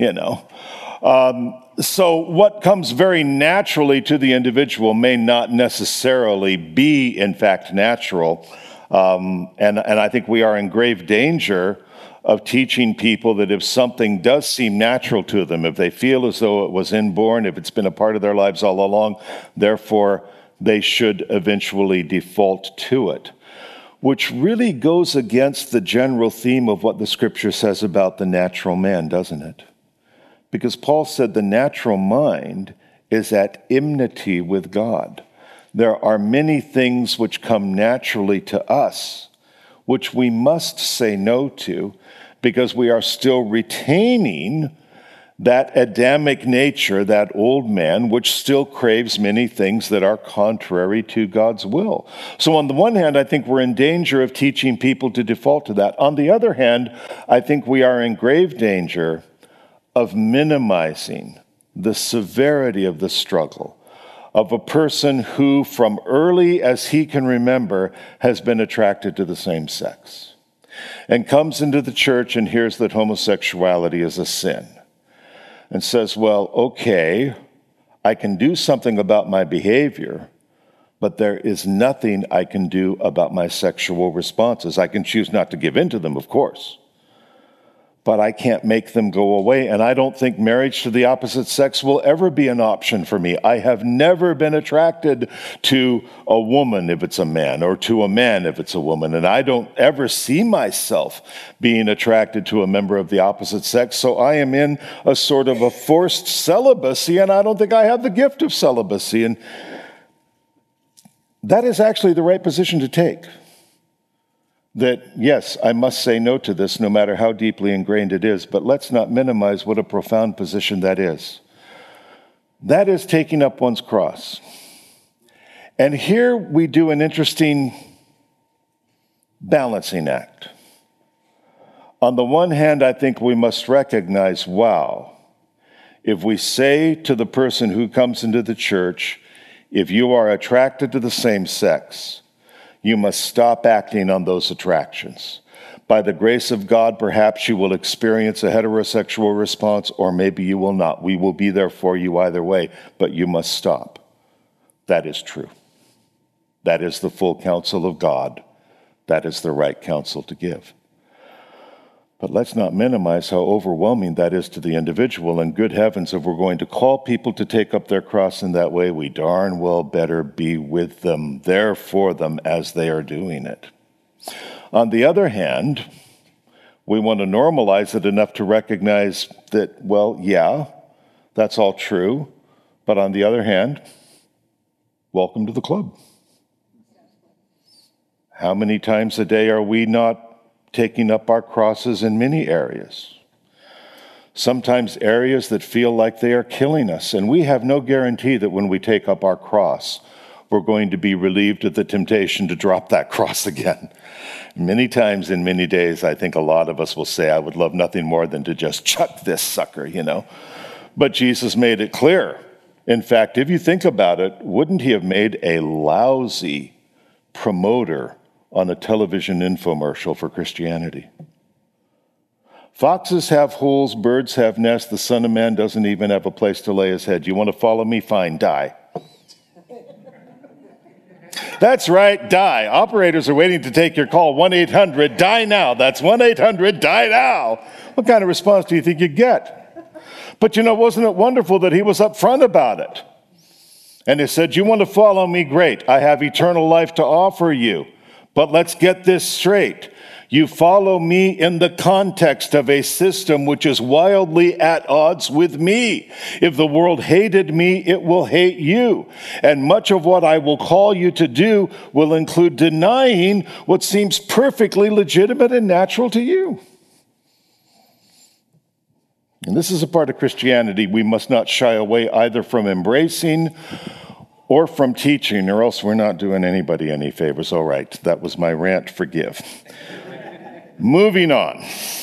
So what comes very naturally to the individual may not necessarily be, in fact, natural. And I think we are in grave danger of teaching people that if something does seem natural to them, if they feel as though it was inborn, if it's been a part of their lives all along, therefore they should eventually default to it, which really goes against the general theme of what the Scripture says about the natural man, doesn't it? Because Paul said the natural mind is at enmity with God. There are many things which come naturally to us, which we must say no to, because we are still retaining that Adamic nature, that old man, which still craves many things that are contrary to God's will. So on the one hand, I think we're in danger of teaching people to default to that. On the other hand, I think we are in grave danger of minimizing the severity of the struggle of a person who, from early as he can remember, has been attracted to the same sex and comes into the church and hears that homosexuality is a sin. And says, well, okay, I can do something about my behavior, but there is nothing I can do about my sexual responses. I can choose not to give in to them, of course, but I can't make them go away. And I don't think marriage to the opposite sex will ever be an option for me. I have never been attracted to a woman if it's a man, or to a man if it's a woman. And I don't ever see myself being attracted to a member of the opposite sex. So I am in a sort of a forced celibacy, and I don't think I have the gift of celibacy. And that is actually the right position to take. That, yes, I must say no to this, no matter how deeply ingrained it is, but let's not minimize what a profound position that is. That is taking up one's cross. And here we do an interesting balancing act. On the one hand, I think we must recognize, wow, if we say to the person who comes into the church, if you are attracted to the same sex, you must stop acting on those attractions. By the grace of God, perhaps you will experience a heterosexual response, or maybe you will not. We will be there for you either way, but you must stop. That is true. That is the full counsel of God. That is the right counsel to give. But let's not minimize how overwhelming that is to the individual. And good heavens, if we're going to call people to take up their cross in that way, we darn well better be with them, there for them as they are doing it. On the other hand, we want to normalize it enough to recognize that, well, yeah, that's all true. But on the other hand, welcome to the club. How many times a day are we not taking up our crosses in many areas? Sometimes areas that feel like they are killing us. And we have no guarantee that when we take up our cross, we're going to be relieved of the temptation to drop that cross again. Many times in many days, I think a lot of us will say, I would love nothing more than to just chuck this sucker, But Jesus made it clear. In fact, if you think about it, wouldn't he have made a lousy promoter on a television infomercial for Christianity? Foxes have holes, birds have nests, the Son of Man doesn't even have a place to lay his head. You want to follow me? Fine, die. That's right, die. Operators are waiting to take your call. 1-800-DIE NOW. That's 1-800-DIE NOW. What kind of response do you think you'd get? But wasn't it wonderful that he was upfront about it? And he said, you want to follow me? Great. I have eternal life to offer you. But let's get this straight. You follow me in the context of a system which is wildly at odds with me. If the world hated me, it will hate you. And much of what I will call you to do will include denying what seems perfectly legitimate and natural to you. And this is a part of Christianity we must not shy away either from embracing or from teaching, or else we're not doing anybody any favors. All right, that was my rant. Forgive. Moving on.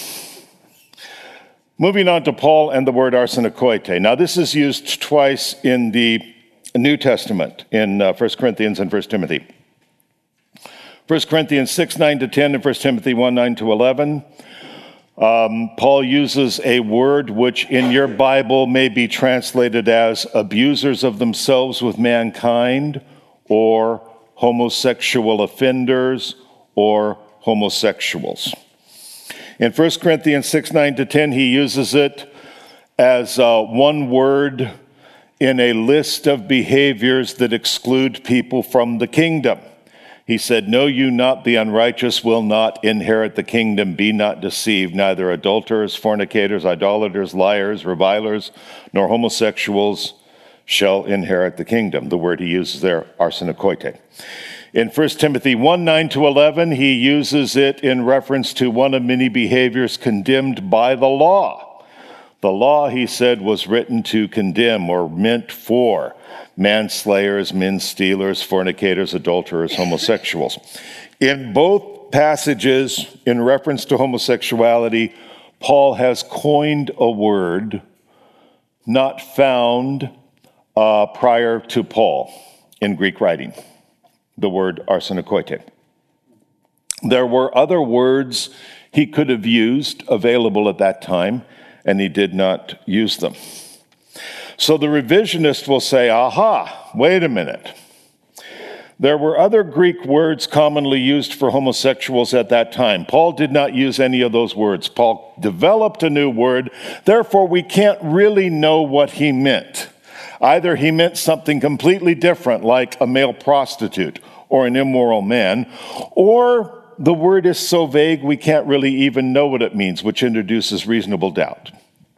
Moving on to Paul and the word arsenokoite. Now, this is used twice in the New Testament, in 1 Corinthians and 1 Timothy. 1 Corinthians 6, 9-10, and 1 Timothy 1, 9-11. Paul uses a word which in your Bible may be translated as abusers of themselves with mankind, or homosexual offenders, or homosexuals. In 1 Corinthians 6, 9-10, he uses it as one word in a list of behaviors that exclude people from the kingdom. He said, "Know you not the unrighteous will not inherit the kingdom. Be not deceived. Neither adulterers, fornicators, idolaters, liars, revilers, nor homosexuals shall inherit the kingdom." The word he uses there, arsenokoite. In 1 Timothy 1, 9-11, he uses it in reference to one of many behaviors condemned by the law. The law, he said, was written to condemn or meant for manslayers, men stealers, fornicators, adulterers, homosexuals. In both passages, in reference to homosexuality, Paul has coined a word not found prior to Paul in Greek writing, the word arsenokoite. There were other words he could have used available at that time, and he did not use them. So the revisionist will say, aha, wait a minute. There were other Greek words commonly used for homosexuals at that time. Paul did not use any of those words. Paul developed a new word. Therefore, we can't really know what he meant. Either he meant something completely different, like a male prostitute or an immoral man, or the word is so vague we can't really even know what it means, which introduces reasonable doubt.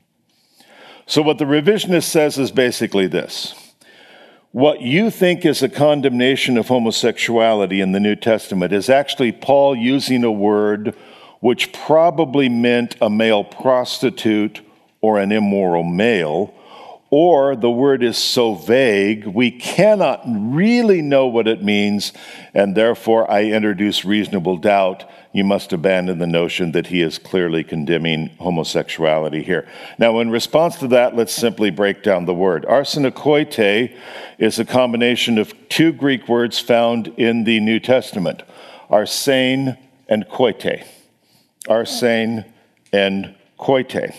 So what the revisionist says is basically this. What you think is a condemnation of homosexuality in the New Testament is actually Paul using a word which probably meant a male prostitute or an immoral male, or the word is so vague we cannot really know what it means, and therefore I introduce reasonable doubt. You must abandon the notion that he is clearly condemning homosexuality here. Now, in response to that, let's simply break down the word. Arsenokoite is a combination of two Greek words found in the New Testament, arsene and koite. Arsene and koite.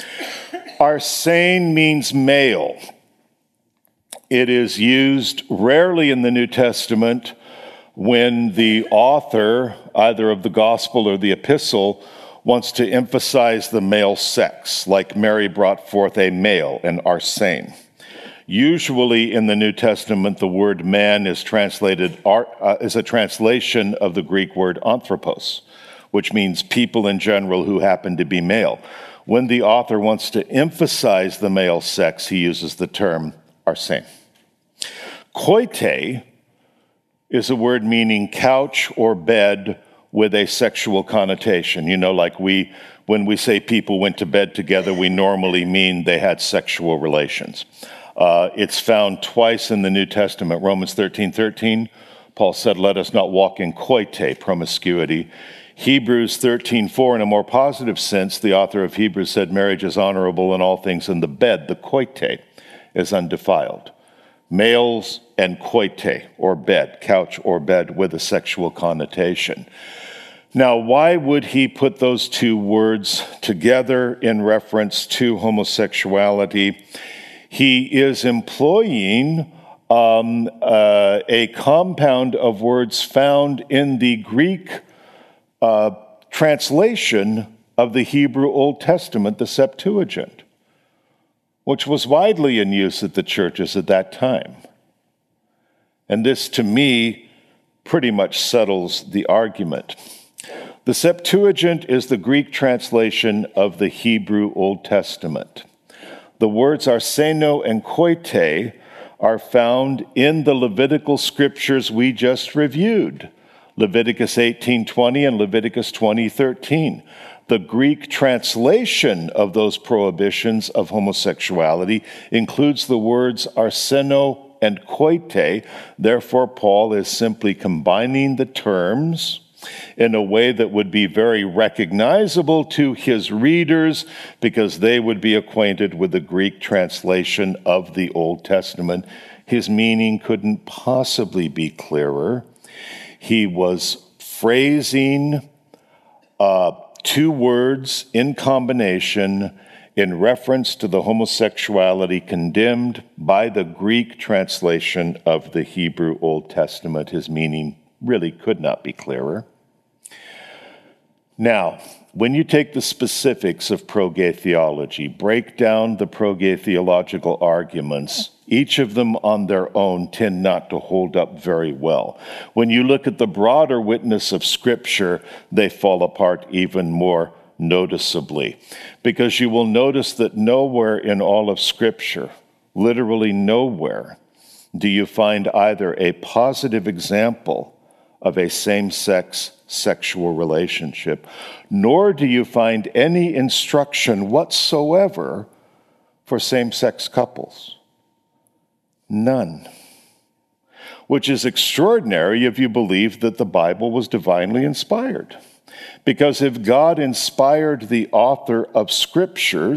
Arsene means male. It is used rarely in the New Testament when the author, either of the gospel or the epistle, wants to emphasize the male sex, like Mary brought forth a male, an arsene. Usually in the New Testament, the word man is translated is a translation of the Greek word anthropos, which means people in general who happen to be male. When the author wants to emphasize the male sex, he uses the term arsene. Koite is a word meaning couch or bed with a sexual connotation. You know, like when we say people went to bed together, we normally mean they had sexual relations. It's found twice in the New Testament. Romans 13:13, Paul said, "Let us not walk in koite," promiscuity. Hebrews 13:4, in a more positive sense, the author of Hebrews said marriage is honorable in all things, and the bed, the koite, is undefiled. Males and koite, or bed, couch or bed with a sexual connotation. Now, why would he put those two words together in reference to homosexuality? He is employing a compound of words found in the Greek translation of the Hebrew Old Testament, the Septuagint, which was widely in use at the churches at that time. And this, to me, pretty much settles the argument. The Septuagint is the Greek translation of the Hebrew Old Testament. The words arseno and koite are found in the Levitical scriptures we just reviewed, Leviticus 18:20 and Leviticus 20:13. The Greek translation of those prohibitions of homosexuality includes the words arseno and koite. Therefore, Paul is simply combining the terms in a way that would be very recognizable to his readers because they would be acquainted with the Greek translation of the Old Testament. His meaning couldn't possibly be clearer. He was phrasing two words in combination in reference to the homosexuality condemned by the Greek translation of the Hebrew Old Testament. His meaning really could not be clearer. Now, when you take the specifics of pro-gay theology, break down the pro-gay theological arguments, each of them on their own tend not to hold up very well. When you look at the broader witness of Scripture, they fall apart even more noticeably, because you will notice that nowhere in all of Scripture, literally nowhere, do you find either a positive example of a same-sex sexual relationship, nor do you find any instruction whatsoever for same-sex couples. None. Which is extraordinary if you believe that the Bible was divinely inspired. Because if God inspired the authors of Scripture,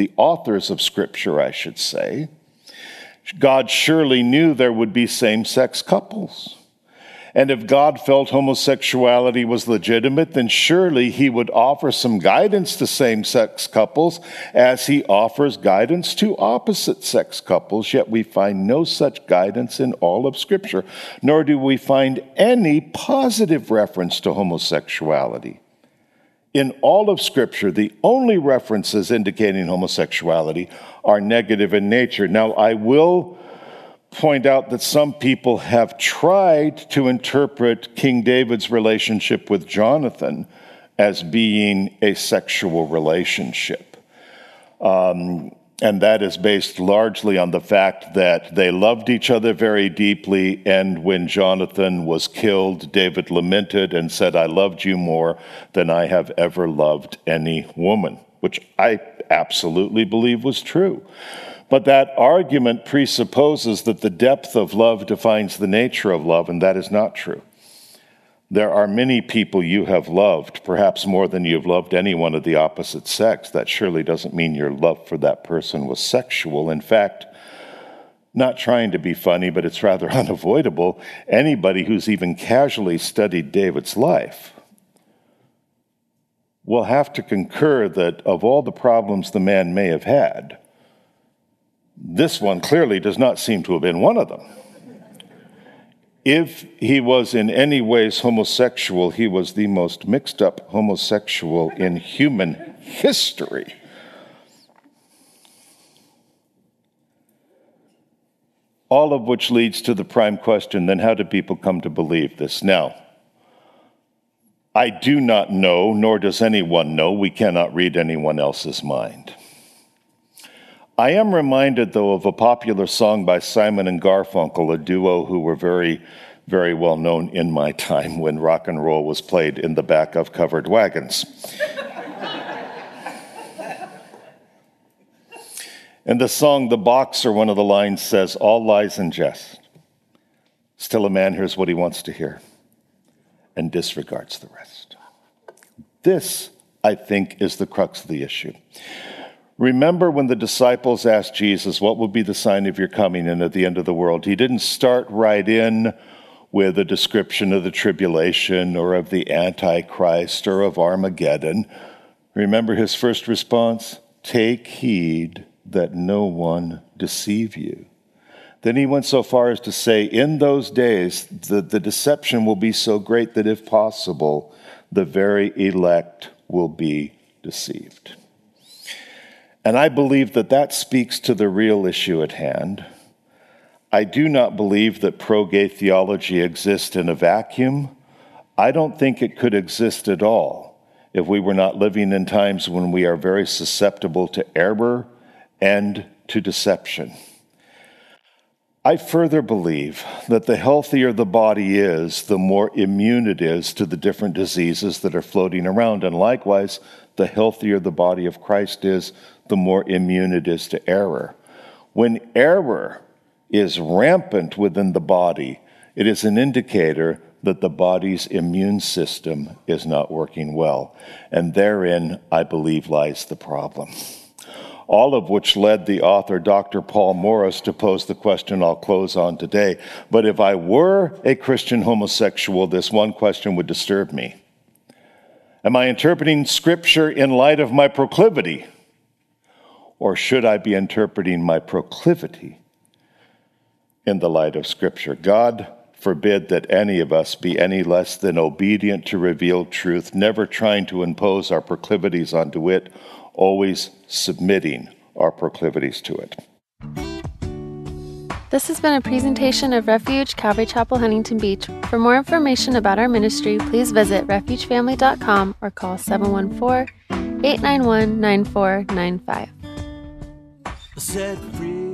I should say, God surely knew there would be same-sex couples. And if God felt homosexuality was legitimate, then surely he would offer some guidance to same-sex couples as he offers guidance to opposite-sex couples, yet we find no such guidance in all of Scripture, nor do we find any positive reference to homosexuality. In all of Scripture, the only references indicating homosexuality are negative in nature. Now, I will point out that some people have tried to interpret King David's relationship with Jonathan as being a sexual relationship. And that is based largely on the fact that they loved each other very deeply, and when Jonathan was killed, David lamented and said, "I loved you more than I have ever loved any woman," which I absolutely believe was true. But that argument presupposes that the depth of love defines the nature of love, and that is not true. There are many people you have loved, perhaps more than you've loved anyone of the opposite sex. That surely doesn't mean your love for that person was sexual. In fact, not trying to be funny, but it's rather unavoidable, anybody who's even casually studied David's life will have to concur that of all the problems the man may have had, this one clearly does not seem to have been one of them. If he was in any ways homosexual, he was the most mixed up homosexual in human history. All of which leads to the prime question, then how do people come to believe this? Now, I do not know, nor does anyone know. We cannot read anyone else's mind. I am reminded, though, of a popular song by Simon and Garfunkel, a duo who were very, very well known in my time when rock and roll was played in the back of covered wagons. In the song, The Boxer, one of the lines says, "All lies and jest. Still a man hears what he wants to hear and disregards the rest." This, I think, is the crux of the issue. Remember when the disciples asked Jesus, what will be the sign of your coming in at the end of the world? He didn't start right in with a description of the tribulation or of the Antichrist or of Armageddon. Remember his first response? Take heed that no one deceive you. Then he went so far as to say, in those days, the deception will be so great that if possible, the very elect will be deceived. And I believe that that speaks to the real issue at hand. I do not believe that pro-gay theology exists in a vacuum. I don't think it could exist at all if we were not living in times when we are very susceptible to error and to deception. I further believe that the healthier the body is, the more immune it is to the different diseases that are floating around. And likewise, the healthier the body of Christ is, the more immune it is to error. When error is rampant within the body, it is an indicator that the body's immune system is not working well. And therein, I believe, lies the problem. All of which led the author, Dr. Paul Morris, to pose the question I'll close on today. But if I were a Christian homosexual, this one question would disturb me. Am I interpreting Scripture in light of my proclivity? Or should I be interpreting my proclivity in the light of Scripture? God forbid that any of us be any less than obedient to revealed truth, never trying to impose our proclivities onto it, always submitting our proclivities to it. This has been a presentation of Refuge Calvary Chapel, Huntington Beach. For more information about our ministry, please visit refugefamily.com or call 714-891-9495. Set free.